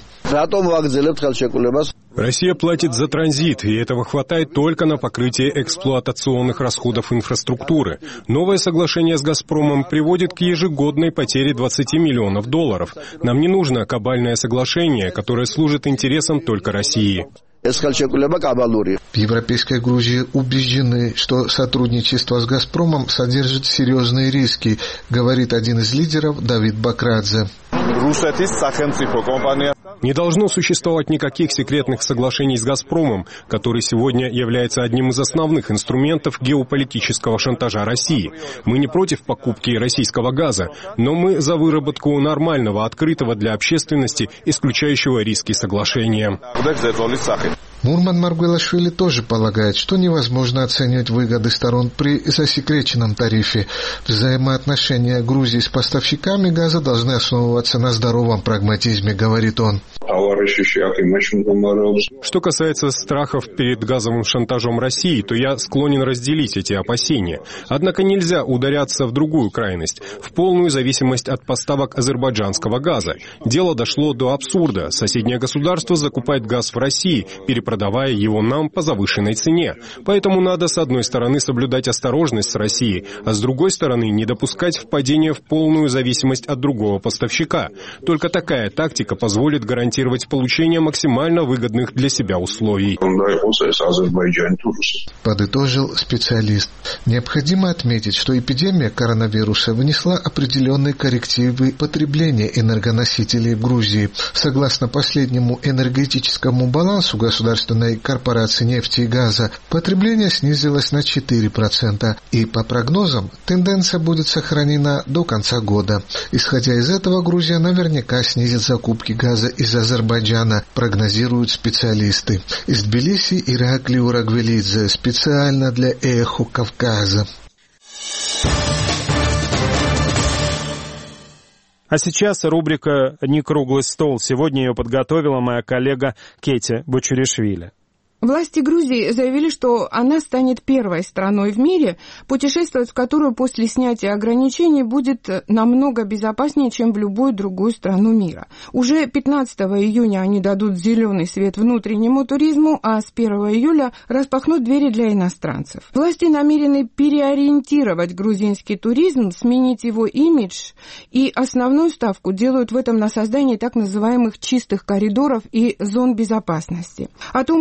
Россия платит за транзит, и этого хватает только на покрытие эксплуатационных расходов инфраструктуры. Новое соглашение с «Газпромом» приводит к ежегодной потере 20 миллионов долларов. Нам не нужно кабальное соглашение, которое служит интересам только России. В европейской Грузии убеждены, что сотрудничество с «Газпромом» содержит серьезные риски, говорит один из лидеров Давид Бакрадзе. Не должно существовать никаких секретных соглашений с «Газпромом», который сегодня является одним из основных инструментов геополитического шантажа России. Мы не против покупки российского газа, но мы за выработку нормального, открытого для общественности, исключающего риски соглашения. Мурман Маргвелашвили тоже полагает, что невозможно оценивать выгоды сторон при засекреченном тарифе. Взаимоотношения Грузии с поставщиками газа должны основываться на здоровом прагматизме, говорит он. Что касается страхов перед газовым шантажом России, то я склонен разделить эти опасения. Однако нельзя ударяться в другую крайность, в полную зависимость от поставок азербайджанского газа. Дело дошло до абсурда. Соседнее государство закупает газ в России, перепродавая его нам по завышенной цене. Поэтому надо, с одной стороны, соблюдать осторожность с Россией, а с другой стороны, не допускать впадения в полную зависимость от другого поставщика. Только такая тактика позволит гарантировать получение максимально выгодных для себя условий. Подытожил специалист. Необходимо отметить, что эпидемия коронавируса внесла определенные коррективы потребления энергоносителей в Грузии. Согласно последнему энергетическому балансу Государственной корпорации нефти и газа, потребление снизилось на 4%, и по прогнозам тенденция будет сохранена до конца года. Исходя из этого, Грузия наверняка снизит закупки газа из Азербайджана, прогнозируют специалисты. Из Тбилиси Ираклий Урагвелидзе, специально для «Эхо Кавказа». А сейчас рубрика «Не круглый стол». Сегодня ее подготовила моя коллега Кетя Бочуришвили. Власти Грузии заявили, что она станет первой страной в мире, путешествовать в которую после снятия ограничений будет намного безопаснее, чем в любую другую страну мира. Уже 15 июня они дадут зеленый свет внутреннему туризму, а с 1 июля распахнут двери для иностранцев. Власти намерены переориентировать грузинский туризм, сменить его имидж, и основную ставку делают в этом на создании так называемых чистых коридоров и зон безопасности. О том, как это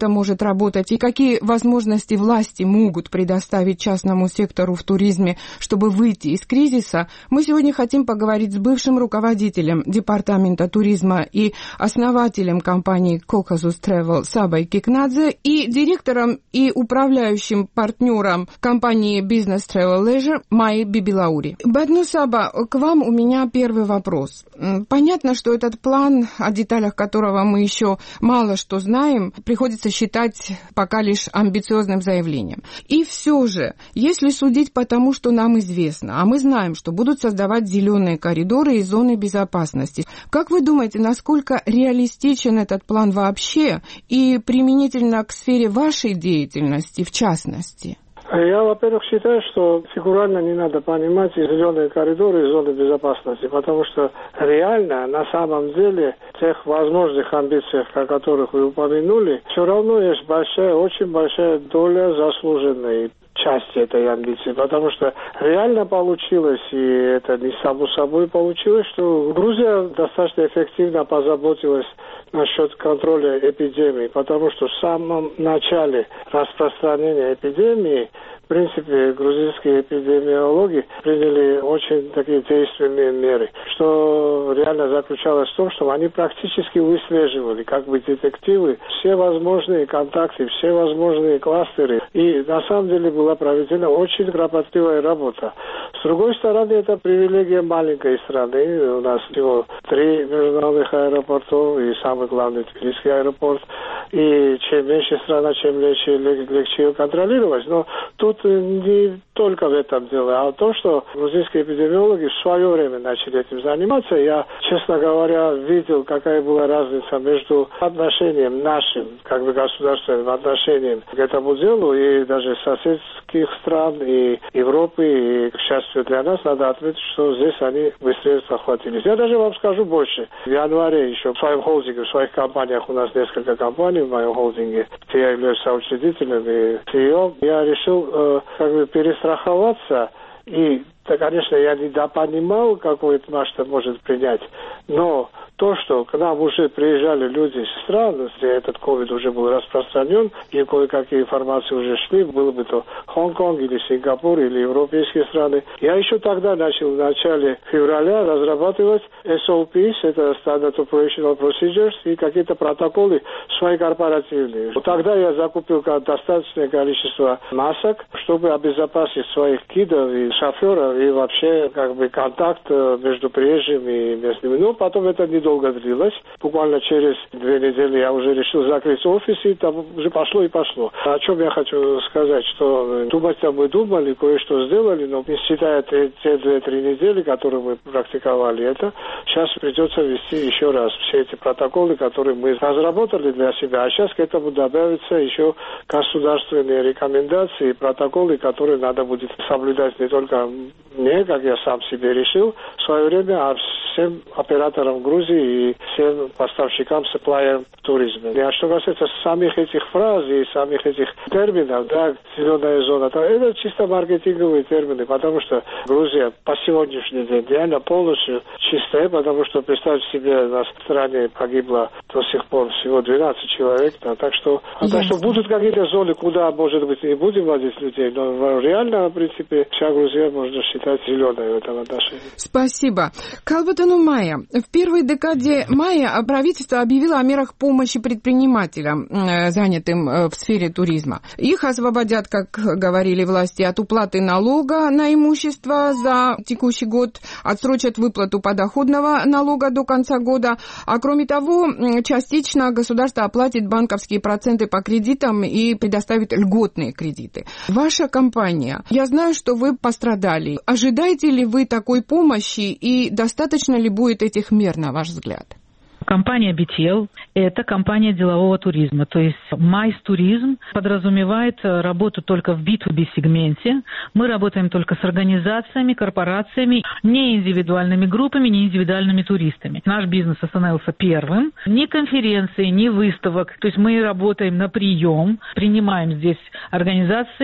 это может работать и какие возможности власти могут предоставить частному сектору в туризме, чтобы выйти из кризиса, мы сегодня хотим поговорить с бывшим руководителем Департамента туризма и основателем компании Caucasus Travel Сабой Кикнадзе и директором и управляющим партнером компании Business Travel Leisure Майей Бибилаури. Бадну Саба, к вам у меня первый вопрос. Понятно, что этот план, о деталях которого мы еще мало что знаем, приходится считать пока лишь амбициозным заявлением. И все же, если судить по тому, что нам известно, а мы знаем, что будут создавать зеленые коридоры и зоны безопасности, как вы думаете, насколько реалистичен этот план вообще и применительно к сфере вашей деятельности в частности? Я, во-первых, считаю, что фигурально не надо понимать и зеленые коридоры, и зоны безопасности, потому что реально, на самом деле, тех возможных амбиций, о которых вы упомянули, все равно есть большая, очень большая доля заслуженной части этой амбиции, потому что реально получилось, и это не само собой получилось, что Грузия достаточно эффективно позаботилась насчет контроля эпидемии, потому что в самом начале распространения эпидемии, в принципе, грузинские эпидемиологи приняли очень такие действенные меры, что реально заключалось в том, что они практически выслеживали, как бы детективы, все возможные контакты, все возможные кластеры. И на самом деле была проведена очень кропотливая работа. С другой стороны, это привилегия маленькой страны. У нас всего 3 международных аэропорта и самый главный Тбилисский аэропорт. И чем меньше страна, чем легче ее контролировать. Но тут не только в этом дело, а в том, что грузинские эпидемиологи в свое время начали этим заниматься. Я, честно говоря, видел, какая была разница между отношением нашим, как бы государственным отношением к этому делу, и даже соседских стран, и Европы, и, к счастью для нас, надо отметить, что здесь они быстрее захватились. Я даже вам скажу больше. В январе еще в своем холдинге, в своих компаниях, у нас несколько компаний в моем холдинге, где я являюсь соучредителем и CEO, я решил как бы перестраховаться, и, да, конечно, я недопонимал, какой это масштаб может принять, но то, что к нам уже приезжали люди из стран, где этот ковид уже был распространен, и кое-какие информации уже шли, было бы то Хонконг или Сингапур или европейские страны. Я еще тогда начал в начале февраля разрабатывать SOPs, это Standard Operational Procedures, и какие-то протоколы свои корпоративные. Тогда я закупил достаточное количество масок, чтобы обезопасить своих гидов и шоферов, и вообще как бы контакт между приезжими и местными. Но потом это недолго длилось. Буквально через 2 недели я уже решил закрыть офис, и там уже пошло и пошло. О чем я хочу сказать, что думать-то мы думали, кое-что сделали, но не считая те 2-3 недели, которые мы практиковали это, сейчас придется ввести еще раз все эти протоколы, которые мы разработали для себя, а сейчас к этому добавятся еще государственные рекомендации и протоколы, которые надо будет соблюдать не только мне, как я сам себе решил в свое время, а всем операторам Грузии и всем поставщикам, supplier в туризме. А что касается самих этих фраз и самих этих терминов, да, зеленая зона, то это чисто маркетинговые термины, потому что Грузия по сегодняшний день реально полностью чистая, потому что, представьте себе, на стране погибло до сих пор всего 12 человек, да, так что будут какие-то зоны, куда, может быть, не будем водить людей, но реально, в принципе, вся Грузия можно считать зеленой в этом отношении. Спасибо. Калбатану Майя. В первой декаде мая правительство объявило о мерах помощи предпринимателям, занятым в сфере туризма. Их освободят, как говорили власти, от уплаты налога на имущество за текущий год, отсрочат выплату подоходного налога до конца года, а кроме того, частично государство оплатит банковские проценты по кредитам и предоставит льготные кредиты. Ваша компания, я знаю, что вы пострадали. Ожидаете ли вы такой помощи и достаточно ли будет этих мер, на ваш взгляд? Компания BTL – это компания делового туризма. То есть Mais Tourism подразумевает работу только в B2B сегменте. Мы работаем только с организациями, корпорациями, не индивидуальными группами, не индивидуальными туристами. Наш бизнес остановился первым. Ни конференции, ни выставок. То есть мы работаем на прием, принимаем здесь организации,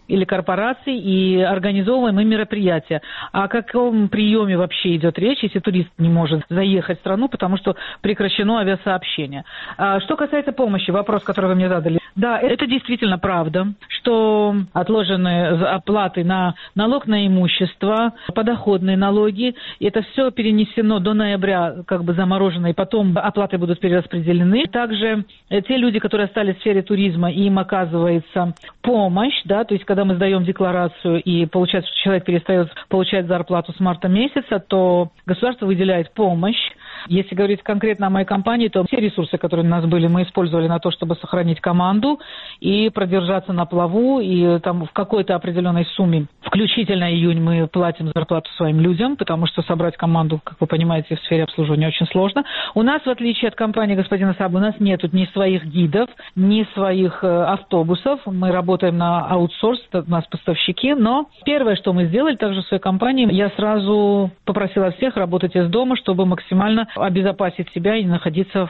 или корпораций и организовываем им мероприятия. О каком приеме вообще идет речь, если турист не может заехать в страну, потому что прекращено авиасообщение? Что касается помощи, вопрос, который вы мне задали. Да, это действительно правда, что отложенные оплаты на налог на имущество, подоходные налоги, это все перенесено до ноября, как бы заморожено, и потом оплаты будут перераспределены. Также те люди, которые остались в сфере туризма, им оказывается помощь, да, то есть когда мы сдаем декларацию и получается, что человек перестает получать зарплату с марта месяца, то государство выделяет помощь. Если говорить конкретно о моей компании, то все ресурсы, которые у нас были, мы использовали на то, чтобы сохранить команду и продержаться на плаву, и там в какой-то определенной сумме, включительно июнь, мы платим зарплату своим людям, потому что собрать команду, как вы понимаете, в сфере обслуживания очень сложно. У нас, в отличие от компании господина Саба, у нас нет ни своих гидов, ни своих автобусов. Мы работаем на аутсорс, у нас поставщики, но первое, что мы сделали также в своей компании, я сразу попросила всех работать из дома, чтобы максимально обезопасить себя и не находиться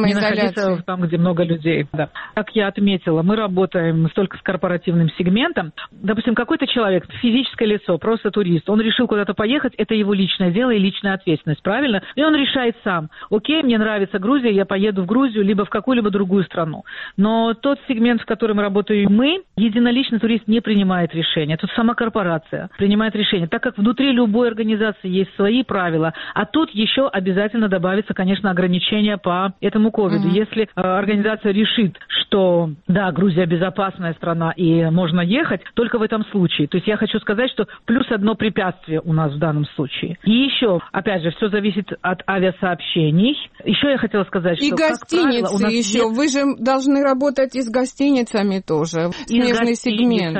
там, где много людей. Да. Как я отметила, мы работаем только с корпоративным сегментом. Допустим, какой-то человек, физическое лицо, просто турист, он решил куда-то поехать, это его личное дело и личная ответственность, правильно? И он решает сам. Окей, мне нравится Грузия, я поеду в Грузию, либо в какую-либо другую страну. Но тот сегмент, в котором работаем мы, единолично турист не принимает решения. Тут сама корпорация принимает решение, так как внутри любой организации есть свои правила, а тут еще обязательно добавится, конечно, ограничения по этому ковиду. Если организация решит, что да, Грузия безопасная страна и можно ехать, только в этом случае. То есть я хочу сказать, что плюс одно препятствие у нас в данном случае. И еще, опять же, все зависит от авиасообщений. Еще я хотела сказать, что... И гостиницы правило, у нас еще. Вы же должны работать и с гостиницами тоже. Смежный сегмент.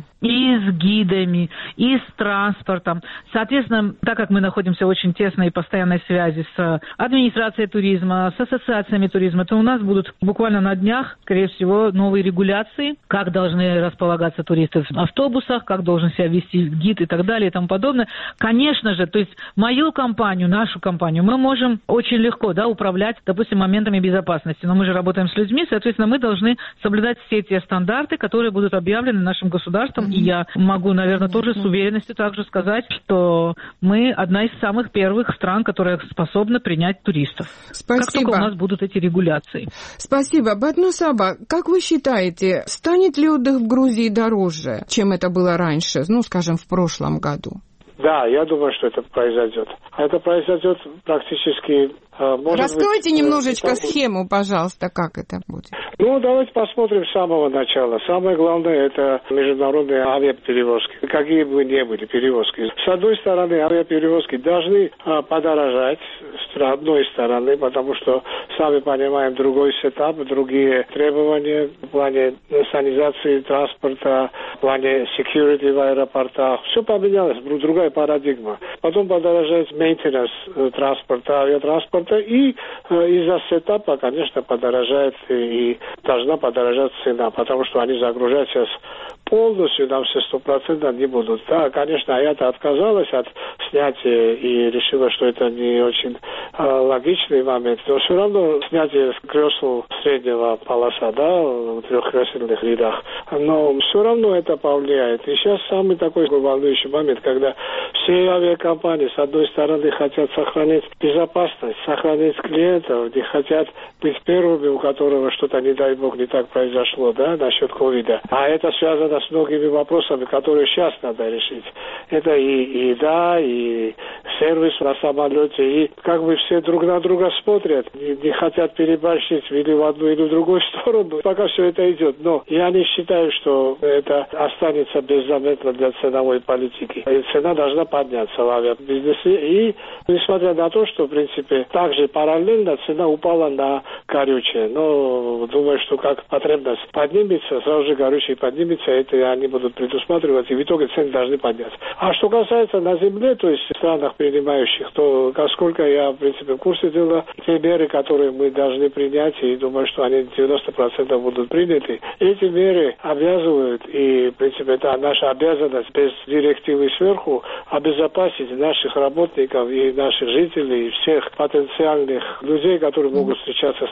И с гидами, и с транспортом. Соответственно, так как мы находимся в очень тесной и постоянной связи с администрацией туризма, с ассоциациями туризма, то у нас будут буквально на днях, скорее всего, новые регуляции, как должны располагаться туристы в автобусах, как должен себя вести гид и так далее и тому подобное. Конечно же, то есть мою компанию, нашу компанию, мы можем очень легко, да, управлять, допустим, моментами безопасности, но мы же работаем с людьми, соответственно, мы должны соблюдать все те стандарты, которые будут объявлены нашим государством. И я могу, наверное, тоже с уверенностью также сказать, что мы одна из самых первых стран, которая способна принять туристов. Спасибо. Как только у нас будут эти регуляции. Спасибо. Бадну Саба, как вы считаете, станет ли отдых в Грузии дороже, чем это было раньше, ну, скажем, в прошлом году? Да, я думаю, что это произойдет. Это произойдет практически... Раскройте немножечко схему, пожалуйста, как это будет. Ну, давайте посмотрим с самого начала. Самое главное, это международные авиаперевозки. Какие бы ни были перевозки. С одной стороны, авиаперевозки должны подорожать с одной стороны, потому что, сами понимаем, другой сетап, другие требования в плане санизации транспорта, в плане security в аэропортах. Все поменялось, другая парадигма. Потом подорожает maintenance транспорта, авиатранспорта, и из-за сетапа, конечно, подорожает и должна подорожать цена, потому что они загружают сейчас полностью, нам все 100% не будут. Да, конечно, я-то отказалась от снятия и решила, что это не очень логичный момент, но все равно снятие кресел среднего полоса, да, в трехкресельных рядах, но все равно это повлияет. И сейчас самый такой волнующий момент, когда все авиакомпании, с одной стороны, хотят сохранить безопасность, сохранить клиентов, не хотят быть первыми, у которого что-то, не дай бог, не так произошло, да, насчет ковида. А это связано с многими вопросами, которые сейчас надо решить. Это и еда, и сервис на самолете, и как бы все друг на друга смотрят, не хотят переборщить или в одну, или в другую сторону, пока все это идет. Но я не считаю, что это останется беззаметно для ценовой политики. И цена должна подняться в авиабизнесе. И несмотря на то, что, в принципе, также параллельно цена упала на горючее. Но думаю, что как потребность поднимется, сразу же горючее поднимется, это они будут предусматривать, и в итоге цены должны подняться. А что касается на земле, то есть в странах принимающих, то, насколько я, в принципе, в курсе дела, те меры, которые мы должны принять, и думаю, что они 90% будут приняты, эти меры обязывают, и, в принципе, это наша обязанность без директивы сверху обезопасить наших работников и наших жителей, и всех потенциальных людей, которые могут встречаться с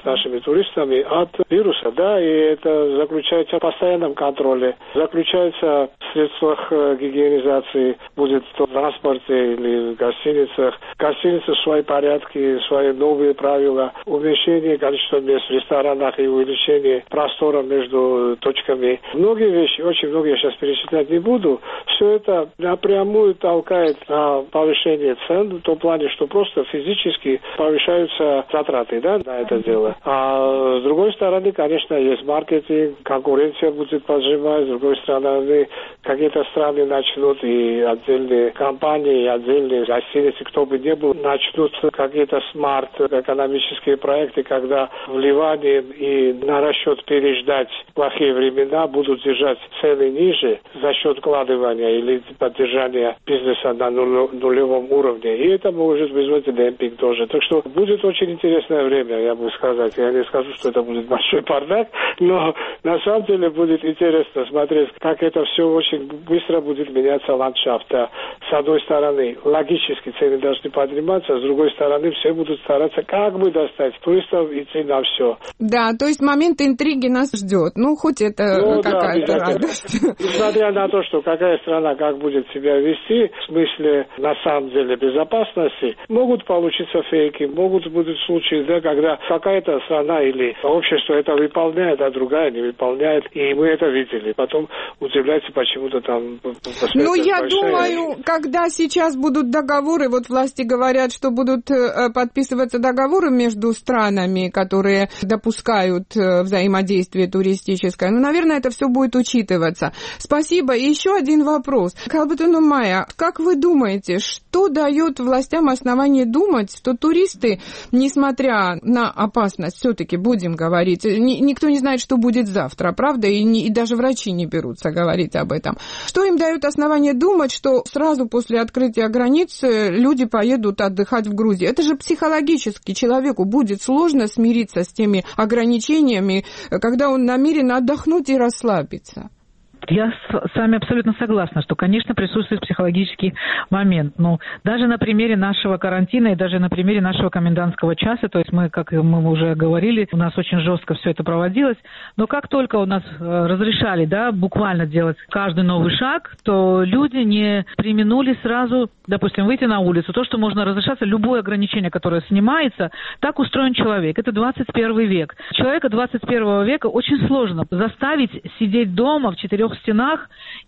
нашими туристами от вируса, да, и это заключается в постоянном контроле, заключается в средствах гигиенизации, будет в транспорте или в гостиницах. Гостиницы свои порядки, свои новые правила, уменьшение количества мест в ресторанах и увеличение простора между точками. Многие вещи, очень многие я сейчас перечислять не буду, все это напрямую толкает на повышение цен, в том плане, что просто физически повышаются затраты, да, на это дело. А с другой стороны, конечно, есть маркетинг, конкуренция будет поджимать, с другой стороны, какие-то страны начнут, и отдельные компании, и отдельные гостиницы, кто бы ни был, начнут какие-то смарт-экономические проекты, когда вливание и на расчет переждать плохие времена будут держать цены ниже за счет вкладывания или поддержания бизнеса на нулевом уровне. И это может вызвать демпинг тоже. Так что будет очень интересное время, я бы сказать. Я не скажу, что это будет большой бардак, но на самом деле будет интересно смотреть, как это все очень быстро будет меняться ландшафт. С одной стороны, логически цены должны подниматься, с другой стороны, все будут стараться как бы достать туристов, идти на все. Да, то есть момент интриги нас ждет. Ну, хоть это какая-то радость. Несмотря на то, что какая страна как будет себя вести, в смысле, на самом деле, безопасности, могут получиться фейки, могут быть случаи, да, когда какая-то страна или общество это выполняет, а другая не выполняет, и мы это видели. Потом удивляется, почему-то там... Ну, я думаю, когда сейчас будут договоры, вот власти говорят, что будут подписываться договоры между странами, которые допускают взаимодействие туристическое, ну, наверное, это все будет учитываться. Спасибо. И еще один вопрос. Калбатуну Майя, как вы думаете, что дает властям основание думать, что туристы, несмотря на опасность, все-таки будем говорить, никто не знает, что будет завтра, правда, и даже врачи не берутся говорить об этом. Что им дает основание думать, что сразу после открытия границ люди поедут отдыхать в Грузию? Это же психологически человеку будет сложно смириться с теми ограничениями, когда он намерен отдохнуть и расслабиться. Я с вами абсолютно согласна, что, конечно, присутствует психологический момент. Но даже на примере нашего карантина и даже на примере нашего комендантского часа, то есть мы, как мы уже говорили, у нас очень жестко все это проводилось, но как только у нас разрешали, да, буквально делать каждый новый шаг, то люди не преминули сразу, допустим, выйти на улицу. То, что можно разрешаться, любое ограничение, которое снимается, так устроен человек. Это 21 век. Человека 21 века очень сложно заставить сидеть дома в 4 стенах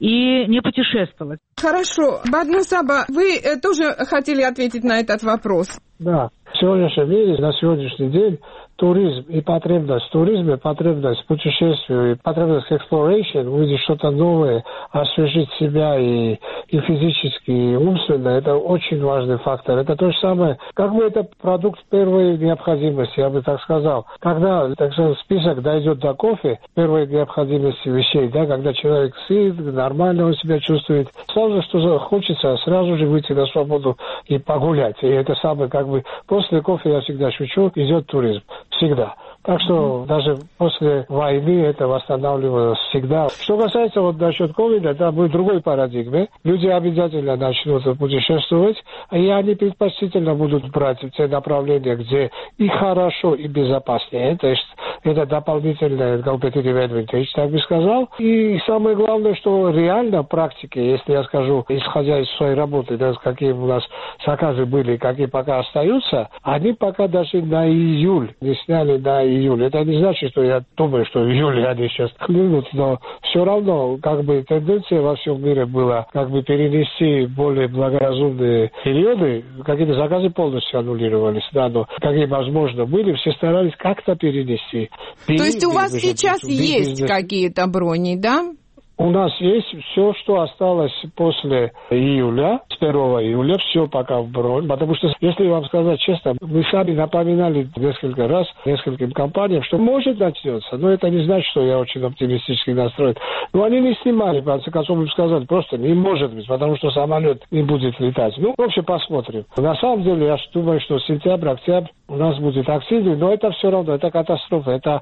и не путешествовать. Хорошо. Бадмусаба, вы тоже хотели ответить на этот вопрос? Да. В сегодняшнем мире, на сегодняшний день, туризм и потребность в туризме, потребность в путешествии, потребность в exploration, увидеть что-то новое, освежить себя и физически, и умственно, это очень важный фактор. Это то же самое, как бы это продукт первой необходимости, я бы так сказал. Когда, так сказать, список дойдет до кофе, первой необходимости вещей, да, когда человек сыт, нормально он себя чувствует, сразу же, что хочется, сразу же выйти на свободу и погулять. И это самое, как бы, после кофе, я всегда шучу, идет туризм. Всегда. Так что даже после войны это восстанавливалось всегда. Что касается вот насчет ковида, это будет другой парадигме. Люди обязательно начнут путешествовать, и они предпочтительно будут брать те направления, где и хорошо, и безопаснее. То есть это дополнительный competitive advantage, так бы сказал. И самое главное, что реально в практике, если я скажу, исходя из своей работы, да, какие у нас заказы были, какие пока остаются, они пока даже на июль не сняли на июль. Это не значит, что я думаю, что в июле они сейчас клюнут, но все равно как бы тенденция во всем мире была как бы перенести более благоразумные периоды. Какие-то заказы полностью аннулировались, да, но какие возможно были, все старались как-то перенести. То есть у вас сейчас есть какие-то брони, да? У нас есть все, что осталось после июля, с 1 июля, все пока в бронь. Потому что, если вам сказать честно, мы сами напоминали несколько раз нескольким компаниям, что может начнется, но это не значит, что я очень оптимистически настроен. Но они не снимали, в конце концов, им сказали, просто не может быть, потому что самолет не будет летать. Ну, в общем, посмотрим. На самом деле, я думаю, что сентябрь, октябрь у нас будет активный, но это все равно, это катастрофа. Это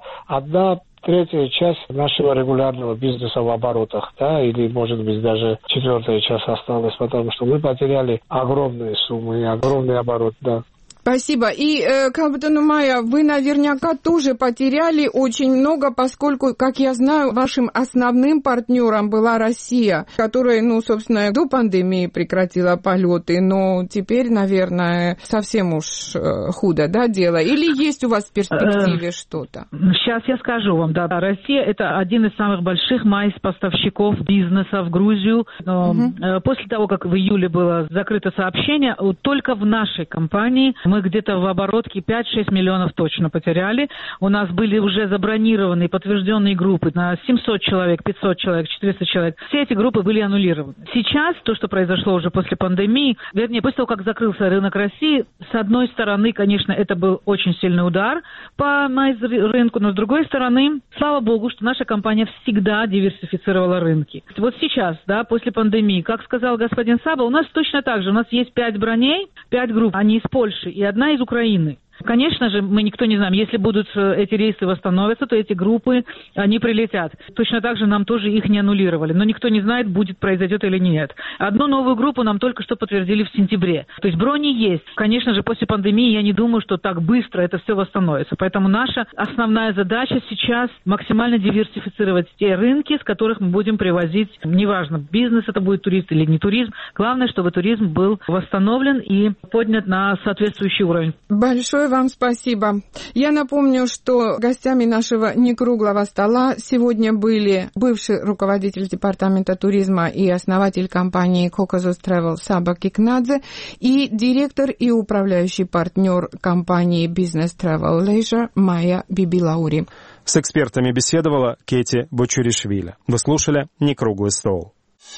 третья часть нашего регулярного бизнеса в оборотах, да, или, может быть, даже 4-я часть осталась, потому что мы потеряли огромные суммы и огромный оборот, да. Спасибо. И, Калбатану Майя, вы наверняка тоже потеряли очень много, поскольку, как я знаю, вашим основным партнером была Россия, которая, собственно, до пандемии прекратила полеты, но теперь, наверное, совсем уж худо, да, дело? Или есть у вас в перспективе что-то? Сейчас я скажу вам, да. Россия – это один из самых больших поставщиков бизнеса в Грузию. После того, как в июле было закрыто сообщение, только в нашей компании мы где-то в оборотке 5-6 миллионов точно потеряли. У нас были уже забронированные, подтвержденные группы на 700 человек, 500 человек, 400 человек. Все эти группы были аннулированы. Сейчас то, что произошло уже после пандемии, вернее, после того, как закрылся рынок России, с одной стороны, конечно, это был очень сильный удар по рынку, но с другой стороны, слава богу, что наша компания всегда диверсифицировала рынки. Вот сейчас, да, после пандемии, как сказал господин Саба, у нас точно так же. У нас есть 5 броней, 5 групп, они из Польши и одна из Украины. Конечно же, мы никто не знаем, если будут эти рейсы восстановятся, то эти группы, они прилетят. Точно так же нам тоже их не аннулировали, но никто не знает, произойдет или нет. Одну новую группу нам только что подтвердили в сентябре. То есть брони есть. Конечно же, после пандемии я не думаю, что так быстро это все восстановится. Поэтому наша основная задача сейчас максимально диверсифицировать те рынки, с которых мы будем привозить, неважно, бизнес это будет турист или не туризм. Главное, чтобы туризм был восстановлен и поднят на соответствующий уровень. Большое вам спасибо. Я напомню, что гостями нашего некруглого стола сегодня были бывший руководитель департамента туризма и основатель компании Caucasus Travel Саба Кикнадзе и директор и управляющий партнер компании Business Travel Leisure Майя Бибилаури. С экспертами беседовала Кети Бочуришвили. Вы слушали «Некруглый стол».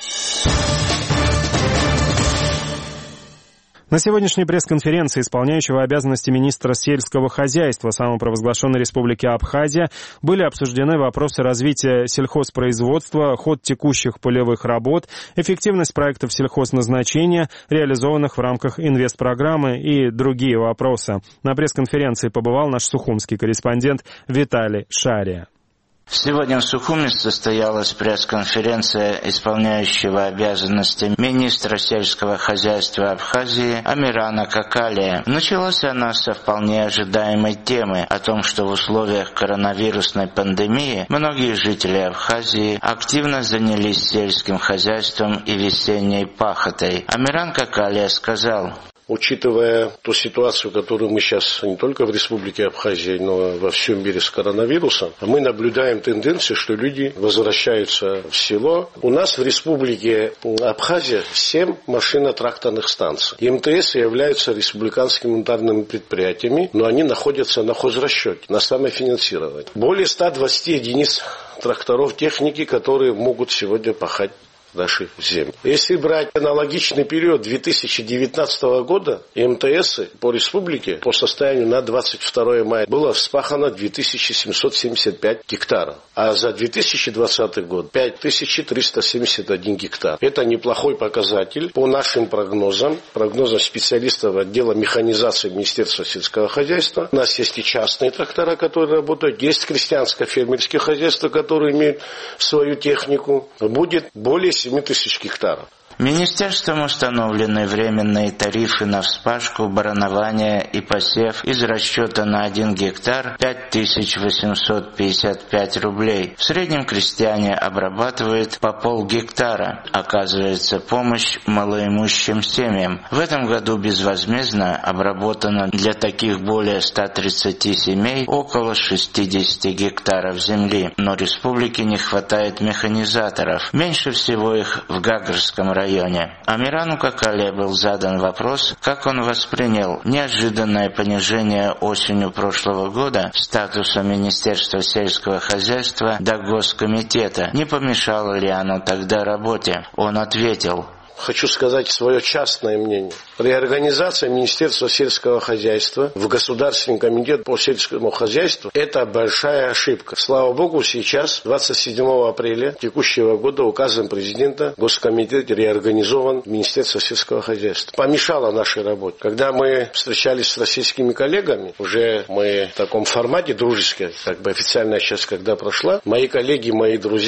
На сегодняшней пресс-конференции исполняющего обязанности министра сельского хозяйства самопровозглашенной республики Абхазия были обсуждены вопросы развития сельхозпроизводства, ход текущих полевых работ, эффективность проектов сельхозназначения, реализованных в рамках инвестпрограммы и другие вопросы. На пресс-конференции побывал наш сухумский корреспондент Виталий Шария. Сегодня в Сухуме состоялась пресс-конференция исполняющего обязанности министра сельского хозяйства Абхазии Амирана Какалия. Началась она со вполне ожидаемой темы о том, что в условиях коронавирусной пандемии многие жители Абхазии активно занялись сельским хозяйством и весенней пахотой. Амиран Какалия сказал: учитывая ту ситуацию, которую мы сейчас не только в Республике Абхазия, но во всем мире с коронавирусом, мы наблюдаем тенденцию, что люди возвращаются в село. У нас в Республике Абхазия 7 машино-тракторных станций. МТС являются республиканскими унитарными предприятиями, но они находятся на хозрасчете, на самофинансировании. Более 120 единиц тракторов техники, которые могут сегодня пахать наши земли. Если брать аналогичный период 2019 года, МТС по республике по состоянию на 22 мая было вспахано 2775 гектаров, а за 2020 год 5371 гектар. Это неплохой показатель по нашим прогнозам специалистов отдела механизации Министерства сельского хозяйства. У нас есть и частные трактора, которые работают, есть крестьянско-фермерские хозяйства, которые имеют свою технику. Будет более 7 тысяч гектаров. Министерством установлены временные тарифы на вспашку, баранование и посев из расчета на 1 гектар 5855 рублей. В среднем крестьяне обрабатывают по полгектара. Оказывается помощь малоимущим семьям. В этом году безвозмездно обработано для таких более 130 семей около 60 гектаров земли. Но республике не хватает механизаторов. Меньше всего их в Гагарском районе. Амирану Какалия был задан вопрос, как он воспринял неожиданное понижение осенью прошлого года статуса Министерства сельского хозяйства до Госкомитета. Не помешало ли оно тогда работе? Он ответил: хочу сказать свое частное мнение. Реорганизация Министерства сельского хозяйства в Государственный комитет по сельскому хозяйству – это большая ошибка. Слава богу, сейчас, 27 апреля текущего года, указом президента Госкомитет реорганизован Министерство сельского хозяйства. Помешало нашей работе. Когда мы встречались с российскими коллегами, уже мы в таком формате дружеском, как бы официальная часть когда прошла, мои коллеги, мои друзья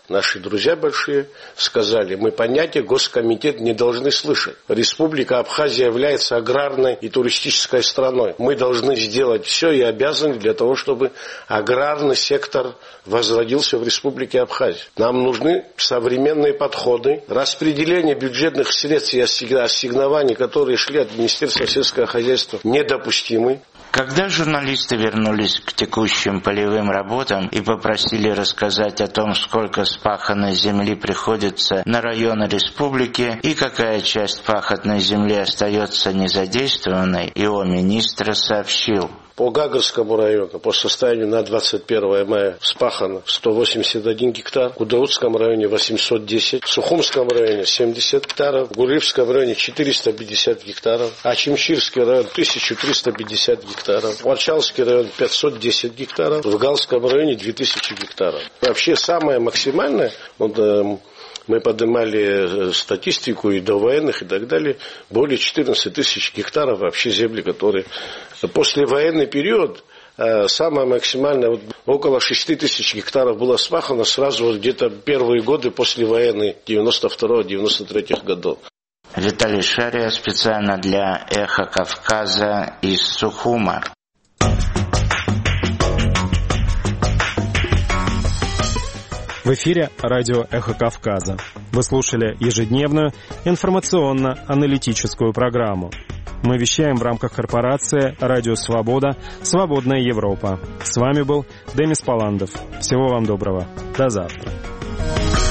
наши друзья большие сказали, мы понятие Госкомитет не должны слышать. Республика Абхазия является аграрной и туристической страной. Мы должны сделать все и обязаны для того, чтобы аграрный сектор возродился в Республике Абхазия. Нам нужны современные подходы, распределение бюджетных средств и ассигнований, которые шли от Министерства сельского хозяйства, недопустимы. Когда журналисты вернулись к текущим полевым работам и попросили рассказать о том, сколько спаханной земли приходится на районы республики и какая часть пахотной земли остается незадействованной, ИО-министр сообщил. По Гагарскому району по состоянию на 21 мая спахано 181 гектар, в Кудаутском районе 810, в Сухумском районе 70 гектаров, в Гурьевском районе 450 гектаров, Ачимчирский район 1350 гектаров, в Арчалский район 510 гектаров, в Галском районе 2000 гектаров. Вообще самое максимальное, мы поднимали статистику и до военных и так далее, более 14 тысяч гектаров вообще земли, которые послевоенный период, самое максимальное, около 6 тысяч гектаров было спахано сразу где-то первые годы послевоенные, 92-93 годов. Виталий Шария специально для «Эхо Кавказа» из Сухума. В эфире радио «Эхо Кавказа». Вы слушали ежедневную информационно-аналитическую программу. Мы вещаем в рамках корпорации «Радио Свобода. Свободная Европа». С вами был Демис Паландов. Всего вам доброго. До завтра.